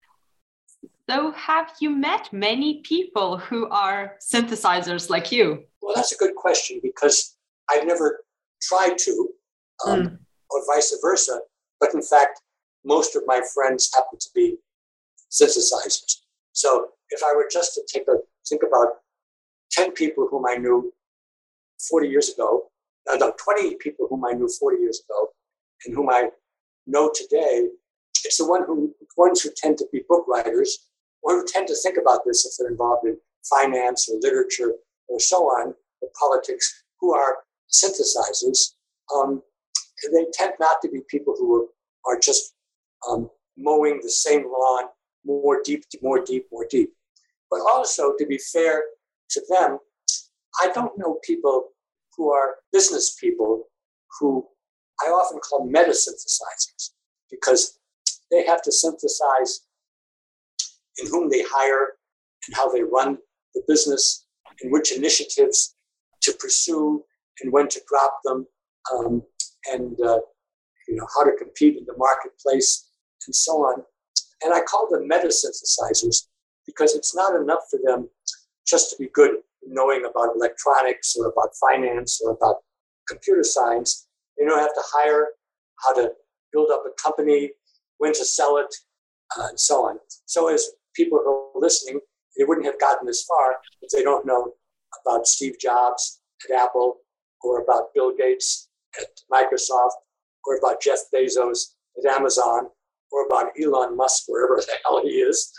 So have you met many people who are synthesizers like you? Well, that's a good question because I've never tried to, um, mm. or vice versa. But in fact, most of my friends happen to be synthesizers. So if I were just to take a think about ten people whom I knew forty years ago, no, no, twenty people whom I knew forty years ago, and whom I know today, it's the one who ones who tend to be book writers, or who tend to think about this if they're involved in finance or literature or so on, or politics, who are synthesizers. Um, they tend not to be people who are, are just um, mowing the same lawn more deep, more deep, more deep. But also, to be fair to them, I don't know people who are business people who I often call meta-synthesizers, because they have to synthesize in whom they hire and how they run the business, and which initiatives to pursue and when to drop them, um, and uh, you know how to compete in the marketplace and so on. And I call them meta-synthesizers because it's not enough for them just to be good in knowing about electronics or about finance or about computer science. They know how to hire, how to build up a company, when to sell it, uh, and so on. So as people who are listening, they wouldn't have gotten this far if they don't know about Steve Jobs at Apple, or about Bill Gates at Microsoft, or about Jeff Bezos at Amazon, or about Elon Musk, wherever the hell he is,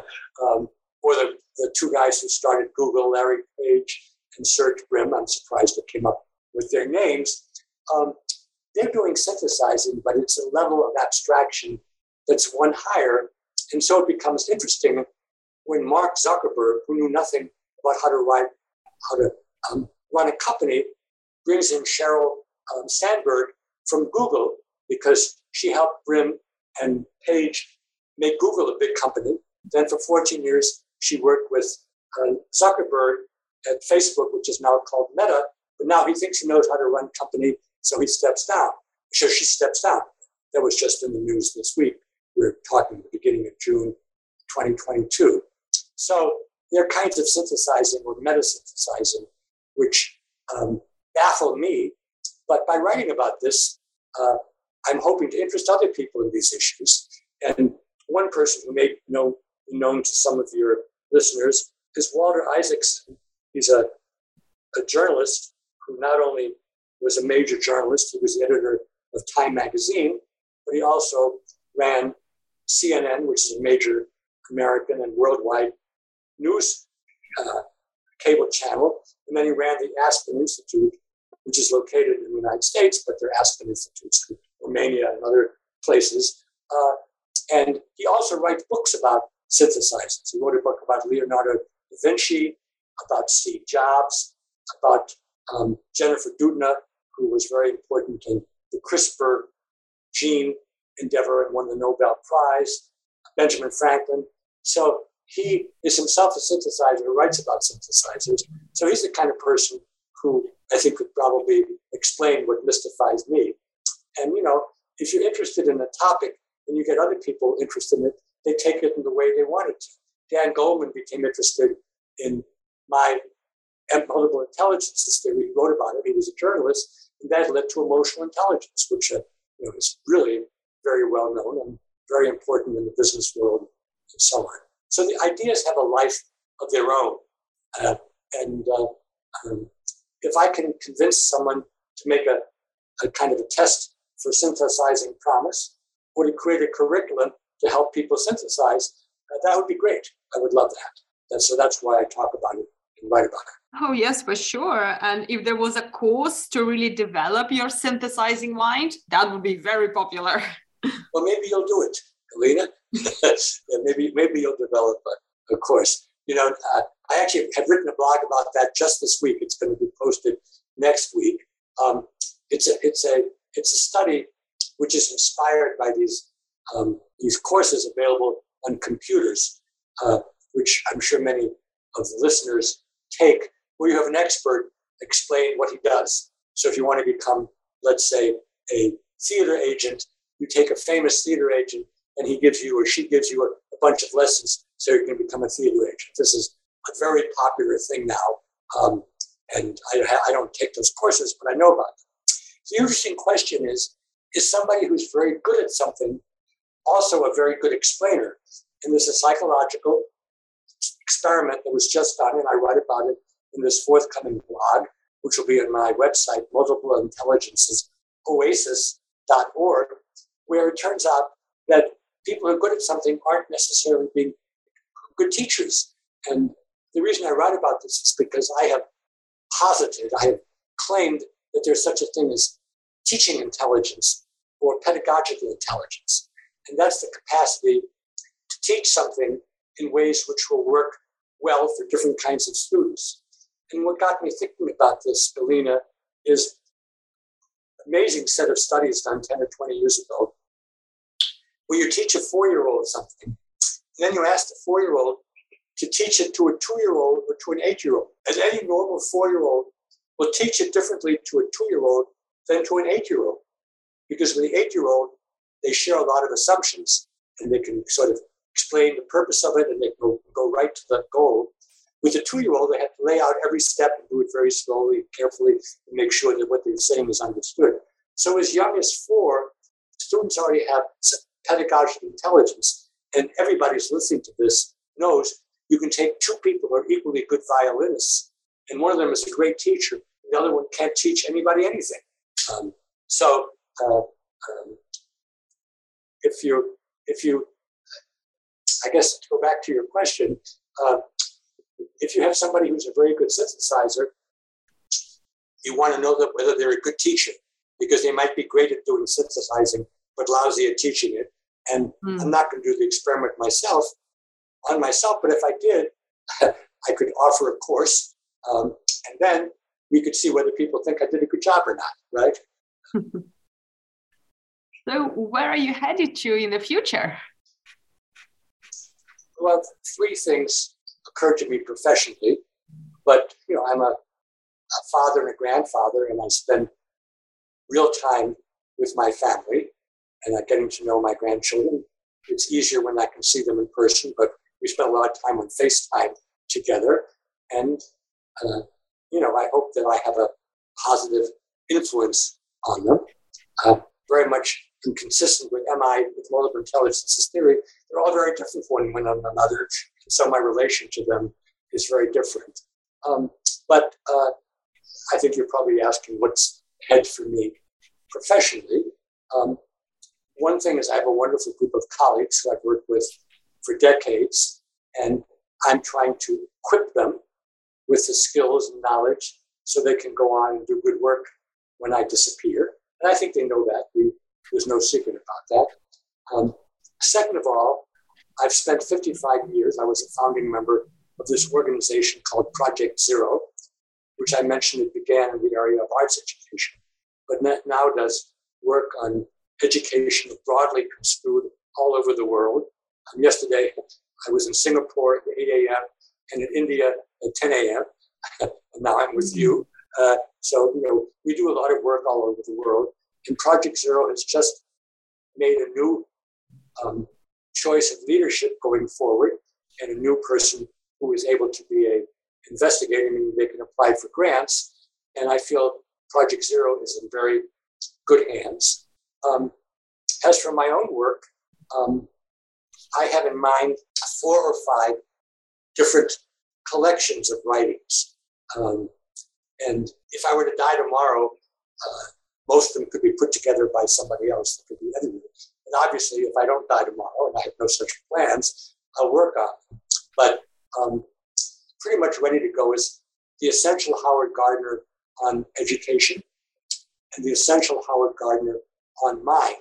um, or the, the two guys who started Google, Larry Page and Serge Brin. I'm surprised it came up with their names. Um, they're doing synthesizing, but it's a level of abstraction that's one higher. And so it becomes interesting when Mark Zuckerberg, who knew nothing about how to write, how to um, run a company, brings in Sheryl um, Sandberg from Google, because she helped Brin and Page make Google a big company. Then for fourteen years, she worked with uh, Zuckerberg at Facebook, which is now called Meta. But now he thinks he knows how to run a company, so he steps down. So she steps down. That was just in the news this week. We're talking at the beginning of June twenty twenty-two. So there are kinds of synthesizing or meta-synthesizing which um, baffle me. But by writing about this, uh, I'm hoping to interest other people in these issues. And one person who may know, be known to some of your listeners is Walter Isaacson. He's a, a journalist who not only was a major journalist, he was the editor of Time magazine, but he also ran C N N, which is a major American and worldwide news uh, cable channel. And then he ran the Aspen Institute, which is located in the United States, but there are Aspen Institutes in Romania and other places. Uh, and he also writes books about synthesizers. He wrote a book about Leonardo da Vinci, about Steve Jobs, about um, Jennifer Doudna, who was very important in the CRISPR gene endeavor and won the Nobel Prize, Benjamin Franklin. So he is himself a synthesizer who writes about synthesizers. So he's the kind of person who I think could probably explain what mystifies me. And, you know, if you're interested in a topic and you get other people interested in it, they take it in the way they want it to. Dan Goleman became interested in my multiple intelligences theory. He wrote about it. He was a journalist, and that led to emotional intelligence, which uh, you know, is really very well known and very important in the business world and so on. So the ideas have a life of their own. Uh, and uh, um, if I can convince someone to make a, a kind of a test for synthesizing promise, or to create a curriculum to help people synthesize, uh, that would be great. I would love that. And so that's why I talk about it and write about it. Oh, yes, for sure. And if there was a course to really develop your synthesizing mind, that would be very popular. Well, maybe you'll do it, Galina. yeah, maybe maybe you'll develop a, a course. You know, uh, I actually have written a blog about that just this week. It's going to be posted next week. Um, it's a it's a it's a study which is inspired by these um, these courses available on computers, uh, which I'm sure many of the listeners take, where you have an expert explain what he does. So if you want to become, let's say, a theater agent, you take a famous theater agent and he gives you or she gives you a, a bunch of lessons so you can become a theater agent. This is a very popular thing now. Um, and I, I don't take those courses, but I know about them. The interesting question is, is somebody who's very good at something also a very good explainer? And there's a psychological experiment that was just done, and I write about it in this forthcoming blog, which will be on my website, multiple intelligences oasis dot org, where it turns out that people who are good at something aren't necessarily being good teachers. And the reason I write about this is because I have posited, I have claimed that there's such a thing as teaching intelligence or pedagogical intelligence. And that's the capacity to teach something in ways which will work well for different kinds of students. And what got me thinking about this, Galina, is an amazing set of studies done ten or twenty years ago, where you teach a four-year-old something, and then you ask the four-year-old to teach it to a two-year-old or to an eight-year-old. And any normal four-year-old will teach it differently to a two-year-old than to an eight-year-old. Because with the eight-year-old, they share a lot of assumptions, and they can sort of explain the purpose of it, and they go, go right to the goal. With a two-year-old, they have to lay out every step and do it very slowly, carefully, and make sure that what they're saying is understood. So as young as four, students already have pedagogical intelligence, and everybody who's listening to this knows you can take two people who are equally good violinists, and one of them is a great teacher, and the other one can't teach anybody anything. Um, so uh, um, if you, if you, I guess to go back to your question, uh, if you have somebody who's a very good synthesizer, you want to know that whether they're a good teacher, because they might be great at doing synthesizing, but lousy at teaching it. And mm. I'm not going to do the experiment myself on myself, but if I did, I could offer a course, um, and then we could see whether people think I did a good job or not, right? So where are you headed to in the future? Well, three things occurred to me professionally, but you know, I'm a, a father and a grandfather, and I spend real time with my family and I'm getting to know my grandchildren. It's easier when I can see them in person, but we spend a lot of time on FaceTime together. And, uh, you know, I hope that I have a positive influence on them. Uh, very much inconsistent with M I, with multiple intelligences theory. They're all very different from one another. And so my relation to them is very different. Um, but uh, I think you're probably asking what's ahead for me professionally. Um, one thing is I have a wonderful group of colleagues who I've worked with for decades, and I'm trying to equip them with the skills and knowledge so they can go on and do good work when I disappear. And I think they know that. We, there's no secret about that. Um, second of all, I've spent fifty-five years, I was a founding member of this organization called Project Zero, which I mentioned it began in the area of arts education, but now does work on education broadly construed all over the world. Um, yesterday, I was in Singapore at eight a.m. and in India at ten a.m. and now I'm with you. Uh, so, you know, we do a lot of work all over the world. And Project Zero has just made a new um, choice of leadership going forward, and a new person who is able to be a investigator, meaning they can apply for grants. And I feel Project Zero is in very good hands. Um, as for my own work, um, I have in mind four or five different collections of writings. Um, and if I were to die tomorrow, uh, most of them could be put together by somebody else that could be edited. And obviously, if I don't die tomorrow, and I have no such plans, I'll work on them. But um, pretty much ready to go is The Essential Howard Gardner on Education and The Essential Howard Gardner on Mind.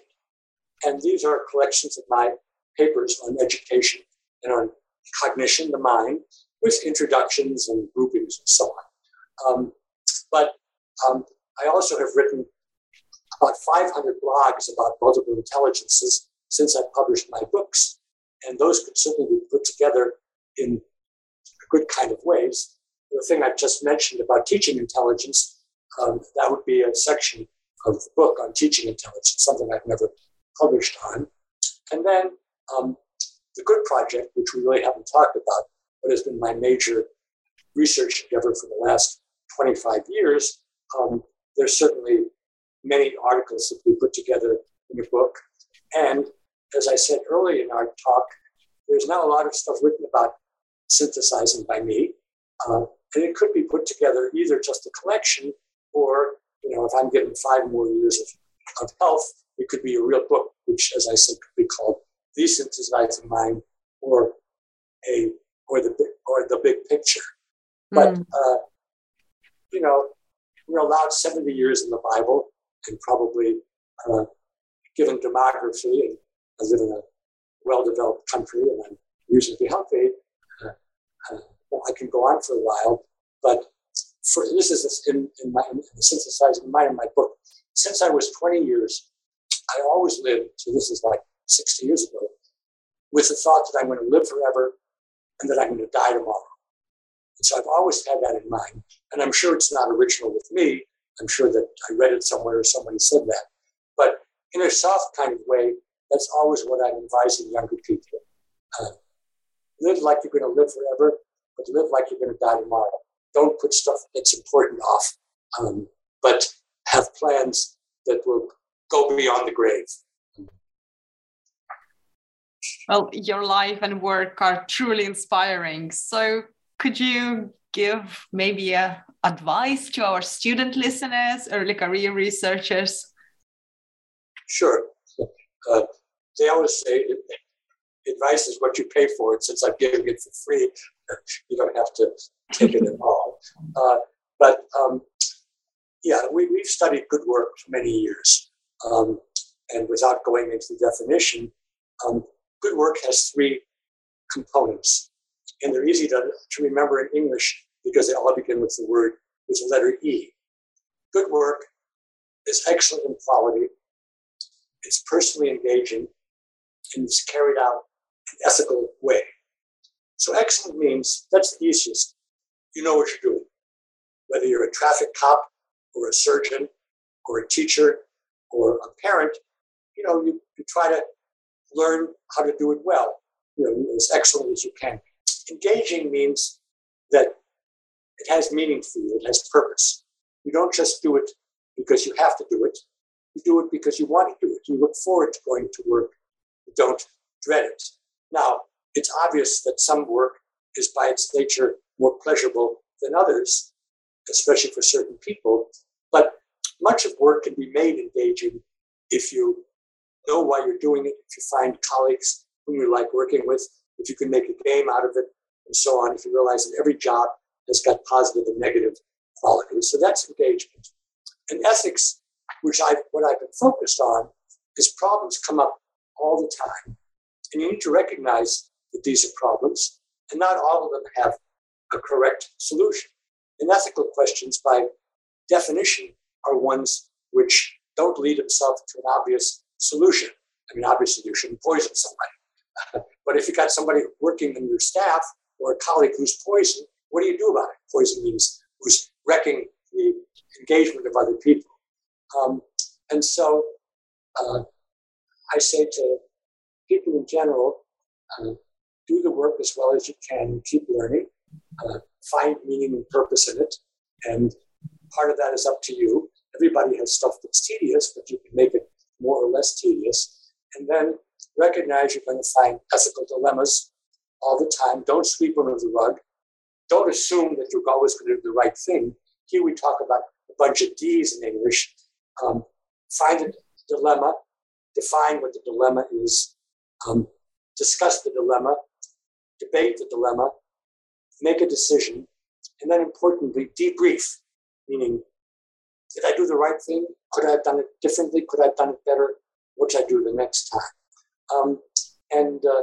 And these are collections of my papers on education and on cognition, the mind, with introductions and groupings and so on. Um, but um, I also have written about five hundred blogs about multiple intelligences since I published my books, and those could certainly be put together in good kind of ways. The thing I just mentioned about teaching intelligence, um, that would be a section of the book on teaching intelligence, something I've never published on. And then um, the Good Project, which we really haven't talked about, but has been my major research endeavor for the last twenty-five years. Um, there's certainly many articles that we put together in the book. And as I said earlier in our talk, there's now a lot of stuff written about synthesizing by me. Uh, and it could be put together either just a collection or, you know, if I'm given five more years of, of health, it could be a real book, which, as I said, could be called The Synthesizing Mind or a or the or the Big Picture. But, mm. uh, you know, we're allowed seventy years in the Bible, and probably, uh, given demography, and I live in a well-developed country, and I'm reasonably healthy, uh, uh, well, I can go on for a while. But for this is in, in, my, in the Synthesizing Mind in my book. Since I was twenty years, I always lived, so this is like sixty years ago, with the thought that I'm going to live forever and that I'm going to die tomorrow. And so I've always had that in mind. And I'm sure it's not original with me. I'm sure that I read it somewhere or somebody said that. But in a soft kind of way, that's always what I'm advising younger people. Uh, live like you're going to live forever, but live like you're going to die tomorrow. Don't put stuff that's important off, um, but have plans that will go beyond the grave. Well, your life and work are truly inspiring. So could you give maybe a advice to our student listeners, early career researchers? Sure. Uh, they always say advice is what you pay for it. Since I'm giving it for free, you don't have to take it at all. Uh, but um, yeah, we, we've studied good work for many years. Um, and without going into the definition, um, good work has three components. And they're easy to, to remember in English because they all begin with the word, with the letter E. Good work is excellent in quality. It's personally engaging, and it's carried out in an ethical way. So excellent means that's the easiest. You know what you're doing. Whether you're a traffic cop or a surgeon or a teacher or a parent, you know, you, you try to learn how to do it well, you know, as excellent as you can. Engaging means that it has meaning for you. It has purpose. You don't just do it because you have to do it. You do it because you want to do it. You look forward to going to work. You don't dread it. Now, it's obvious that some work is by its nature more pleasurable than others, especially for certain people. But much of work can be made engaging if you know why you're doing it, if you find colleagues whom you like working with, if you can make a game out of it, and so on, if you realize that every job has got positive and negative qualities. So that's engagement. And ethics, which I've, what I've been focused on, is problems come up all the time. And you need to recognize that these are problems, and not all of them have a correct solution. And ethical questions, by definition, are ones which don't lead themselves to an obvious solution. I mean, obviously, you shouldn't poison somebody. But if you got somebody working in your staff or a colleague who's poisoned, what do you do about it? Poison means who's wrecking the engagement of other people. Um, and so uh, I say to people in general, uh, do the work as well as you can, keep learning, uh, find meaning and purpose in it. And part of that is up to you. Everybody has stuff that's tedious, but you can make it more or less tedious. And then recognize you're going to find ethical dilemmas all the time. Don't sweep under the rug. Don't assume that you're always going to do the right thing. Here we talk about a bunch of D's in English. Um, find a dilemma, define what the dilemma is, um, discuss the dilemma, debate the dilemma, make a decision, and then importantly, debrief, meaning, did I do the right thing? Could I have done it differently? Could I have done it better? What should I do the next time? Um, and uh,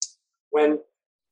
when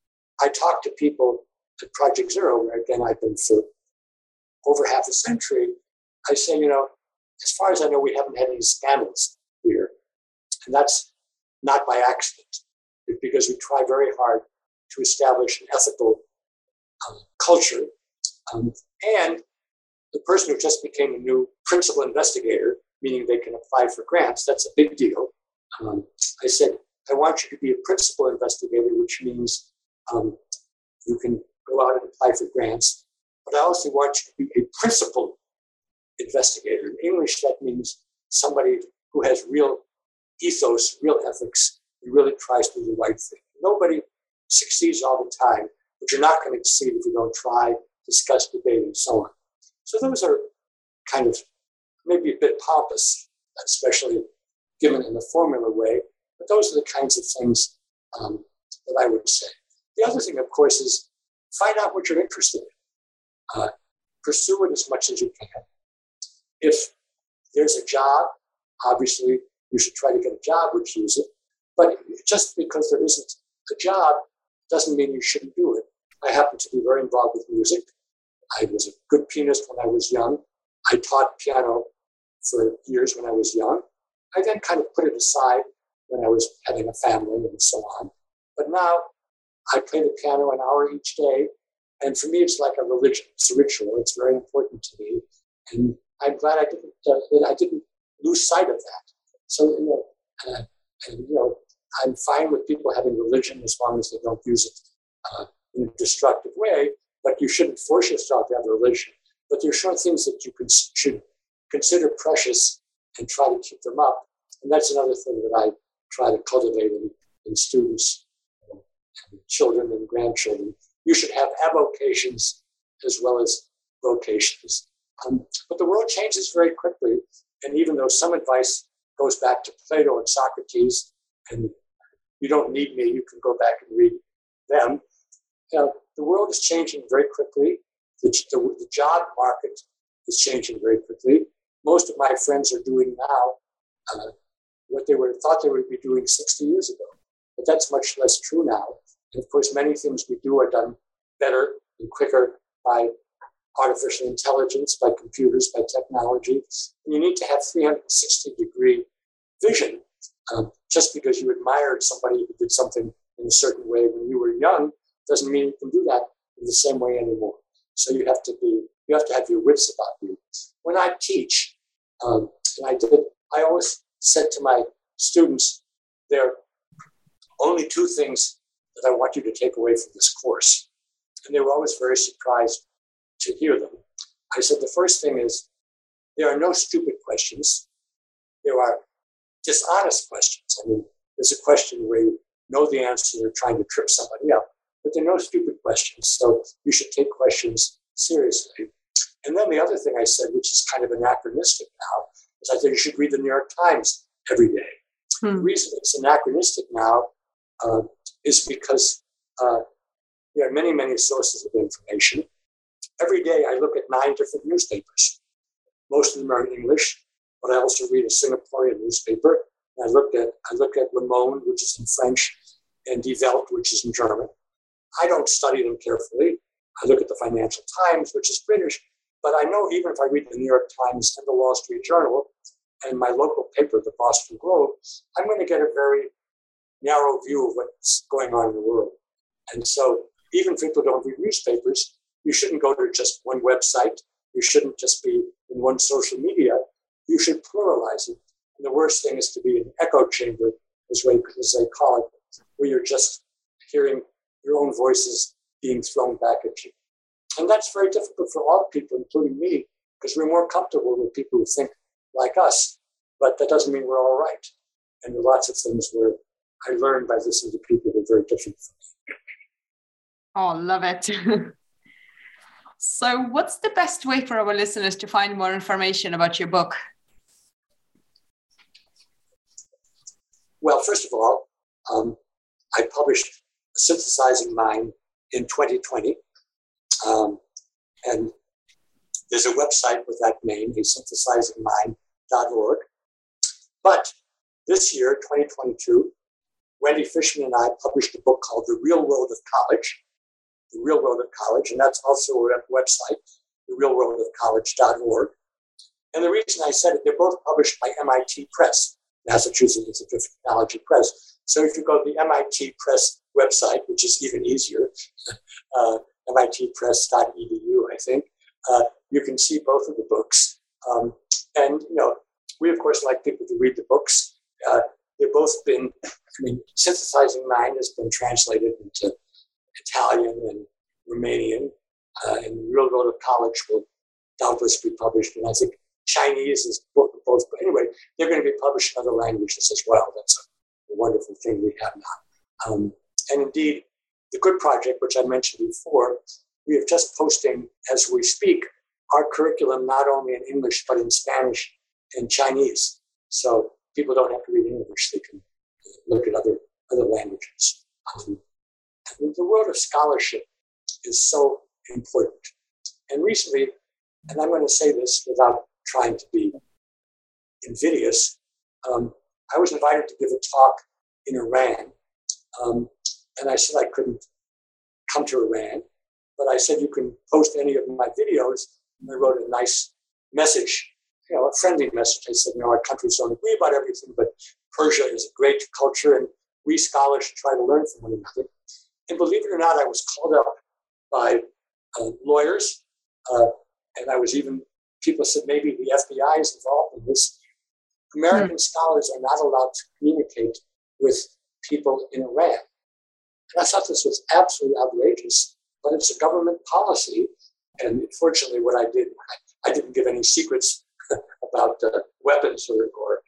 I talk to people at Project Zero, where again I've been for over half a century, I say, you know, as far as I know, we haven't had any scandals here. And that's not by accident. It's because we try very hard to establish an ethical um, culture. Um, and the person who just became a new principal investigator, meaning they can apply for grants, that's a big deal. Um, I said, I want you to be a principal investigator, which means um, you can go out and apply for grants. But I also want you to be a principal investigator. In English, that means somebody who has real ethos, real ethics, and really tries to do the right thing. Nobody succeeds all the time, but you're not going to succeed if you don't try, discuss, debate, and so on. So those are kind of maybe a bit pompous, especially given in a formula way, but those are the kinds of things um, that I would say. The other thing, of course, is find out what you're interested in. Uh, pursue it as much as you can. If there's a job, obviously, you should try to get a job, which use it. But just because there isn't a job doesn't mean you shouldn't do it. I happen to be very involved with music. I was a good pianist when I was young. I taught piano for years when I was young. I then kind of put it aside when I was having a family and so on. But now I play the piano an hour each day. And for me, it's like a religion. It's a ritual. It's very important to me. And I'm glad I didn't, uh, I didn't lose sight of that. So, you know, uh, and, you know, I'm fine with people having religion as long as they don't use it uh, in a destructive way, but you shouldn't force yourself to have a religion. But there are sure things that you can, should consider precious and try to keep them up. And that's another thing that I try to cultivate in, in students, you know, and children and grandchildren. You should have avocations as well as vocations. Um, but the world changes very quickly. And even though some advice goes back to Plato and Socrates, and you don't need me, you can go back and read them. You know, the world is changing very quickly. The, the, the job market is changing very quickly. Most of my friends are doing now uh, what they were thought they would be doing sixty years ago. But that's much less true now. And of course, many things we do are done better and quicker by artificial intelligence, by computers, by technology. And you need to have three hundred sixty degree vision. Um, just because you admired somebody who did something in a certain way when you were young doesn't mean you can do that in the same way anymore. So you have to be, you have to have your wits about you. When I teach, um, and I did, I always said to my students, there are only two things that I want you to take away from this course. And they were always very surprised to hear them. I said, the first thing is, there are no stupid questions. There are dishonest questions. I mean, there's a question where you know the answer and you're trying to trip somebody up, but there are no stupid questions. So you should take questions seriously. And then the other thing I said, which is kind of anachronistic now, is I said you should read the New York Times every day. Hmm. The reason it's anachronistic now uh, is because uh, there are many, many sources of information. Every day I look at nine different newspapers. Most of them are in English, but I also read a Singaporean newspaper. And I look at I look at Le Monde, which is in French, and Die Welt, which is in German. I don't study them carefully. I look at the Financial Times, which is British, but I know even if I read the New York Times and the Wall Street Journal and my local paper, the Boston Globe, I'm going to get a very narrow view of what's going on in the world. And so even if people don't read newspapers, you shouldn't go to just one website. You shouldn't just be in one social media. You should pluralize it. And the worst thing is to be an echo chamber, as they call it, where you're just hearing your own voices being thrown back at you. And that's very difficult for all people, including me, because we're more comfortable with people who think like us. But that doesn't mean we're all right. And there are lots of things where I learned by listening to people who are very different from me. Oh, love it. So what's the best way for our listeners to find more information about your book? Well, first of all, um, I published Synthesizing Mind in twenty twenty. Um, and there's a website with that name, synthesizing mind dot org. But this year, twenty twenty-two, Wendy Fishman and I published a book called The Real World of College. The Real World of College, and that's also a website, the real world of college dot org. And the reason I said it, they're both published by M I T Press, Massachusetts Institute of Technology Press. So if you go to the M I T Press website, which is even easier, uh, M I T press dot e d u, I think, uh, you can see both of the books. Um, and, you know, we, of course, like people to read the books. Uh, they've both been, I mean, Synthesizing Mind has been translated into Italian and Romanian, uh, and Real World of College will doubtless be published. And I think Chinese is both, both. But anyway, they're going to be published in other languages as well. That's a, a wonderful thing we have now. Um, and indeed, the Good Project, which I mentioned before, we are just posting as we speak our curriculum not only in English but in Spanish and Chinese. So people don't have to read English; they can look at other other languages. Um, the world of scholarship is so important. And recently, and I'm going to say this without trying to be invidious, um, I was invited to give a talk in Iran. Um, and I said I couldn't come to Iran, but I said you can post any of my videos. And I wrote a nice message, you know, a friendly message. I said, you know, our countries don't agree about everything, but Persia is a great culture, and we scholars should try to learn from one another. And believe it or not, I was called up by uh, lawyers, uh, and I was even, people said maybe the F B I is involved in this. American mm. scholars are not allowed to communicate with people in Iran. And I thought this was absolutely outrageous, but it's a government policy. And fortunately, what I did, I didn't give any secrets about uh, weapons or, or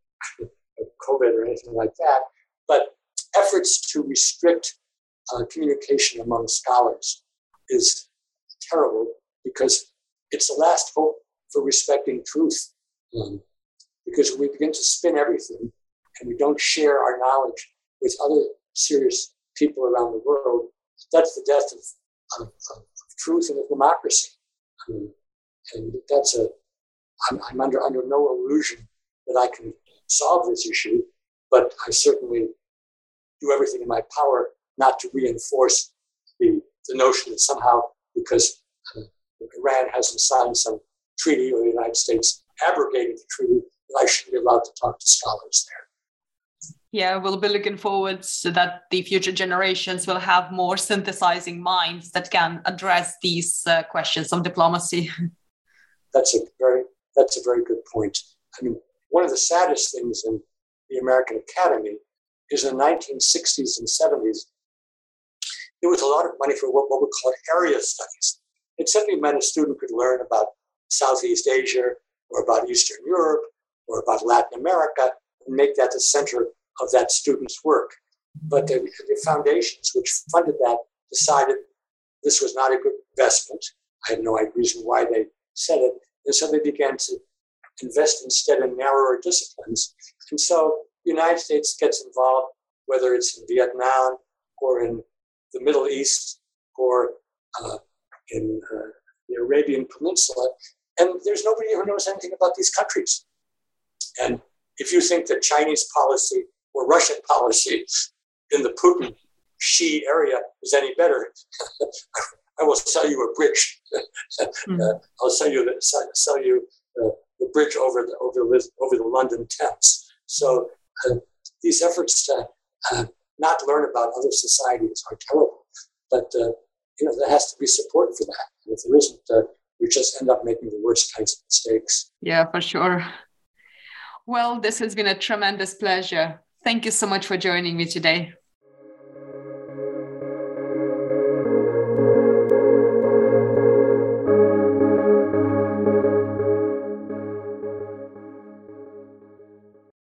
COVID or anything like that. But efforts to restrict uh, communication among scholars is terrible because it's the last hope for respecting truth. Um, because when we begin to spin everything and we don't share our knowledge with other serious people around the world, that's the death of, of, of truth and of democracy. I mean, and that's a, I'm, I'm under, under no illusion that I can solve this issue, but I certainly do everything in my power not to reinforce the, the notion that somehow because uh, Iran hasn't signed some treaty or the United States abrogated the treaty, that I should be allowed to talk to scholars there. Yeah, we'll be looking forward so that the future generations will have more synthesizing minds that can address these uh, questions of diplomacy. That's a very that's a very good point. I mean, one of the saddest things in the American Academy is in the nineteen sixties and seventies, there was a lot of money for what, what we call area studies. It simply meant a student could learn about Southeast Asia or about Eastern Europe or about Latin America and make that the center of that student's work. But the, the foundations which funded that decided this was not a good investment. I have no reason why they said it. And so they began to invest instead in narrower disciplines. And so the United States gets involved, whether it's in Vietnam or in the Middle East or uh, in uh, the Arabian Peninsula. And there's nobody who knows anything about these countries. And if you think that Chinese policy or Russian policy in the Putin Xi area is any better, I will sell you a bridge. mm. uh, I'll sell you the, sell you uh, the bridge over the over the over the London Thames. So uh, these efforts to uh, not learn about other societies are terrible, but uh, you know there has to be support for that. And if there isn't, uh, we just end up making the worst kinds of mistakes. Yeah, for sure. Well, this has been a tremendous pleasure. Thank you so much for joining me today.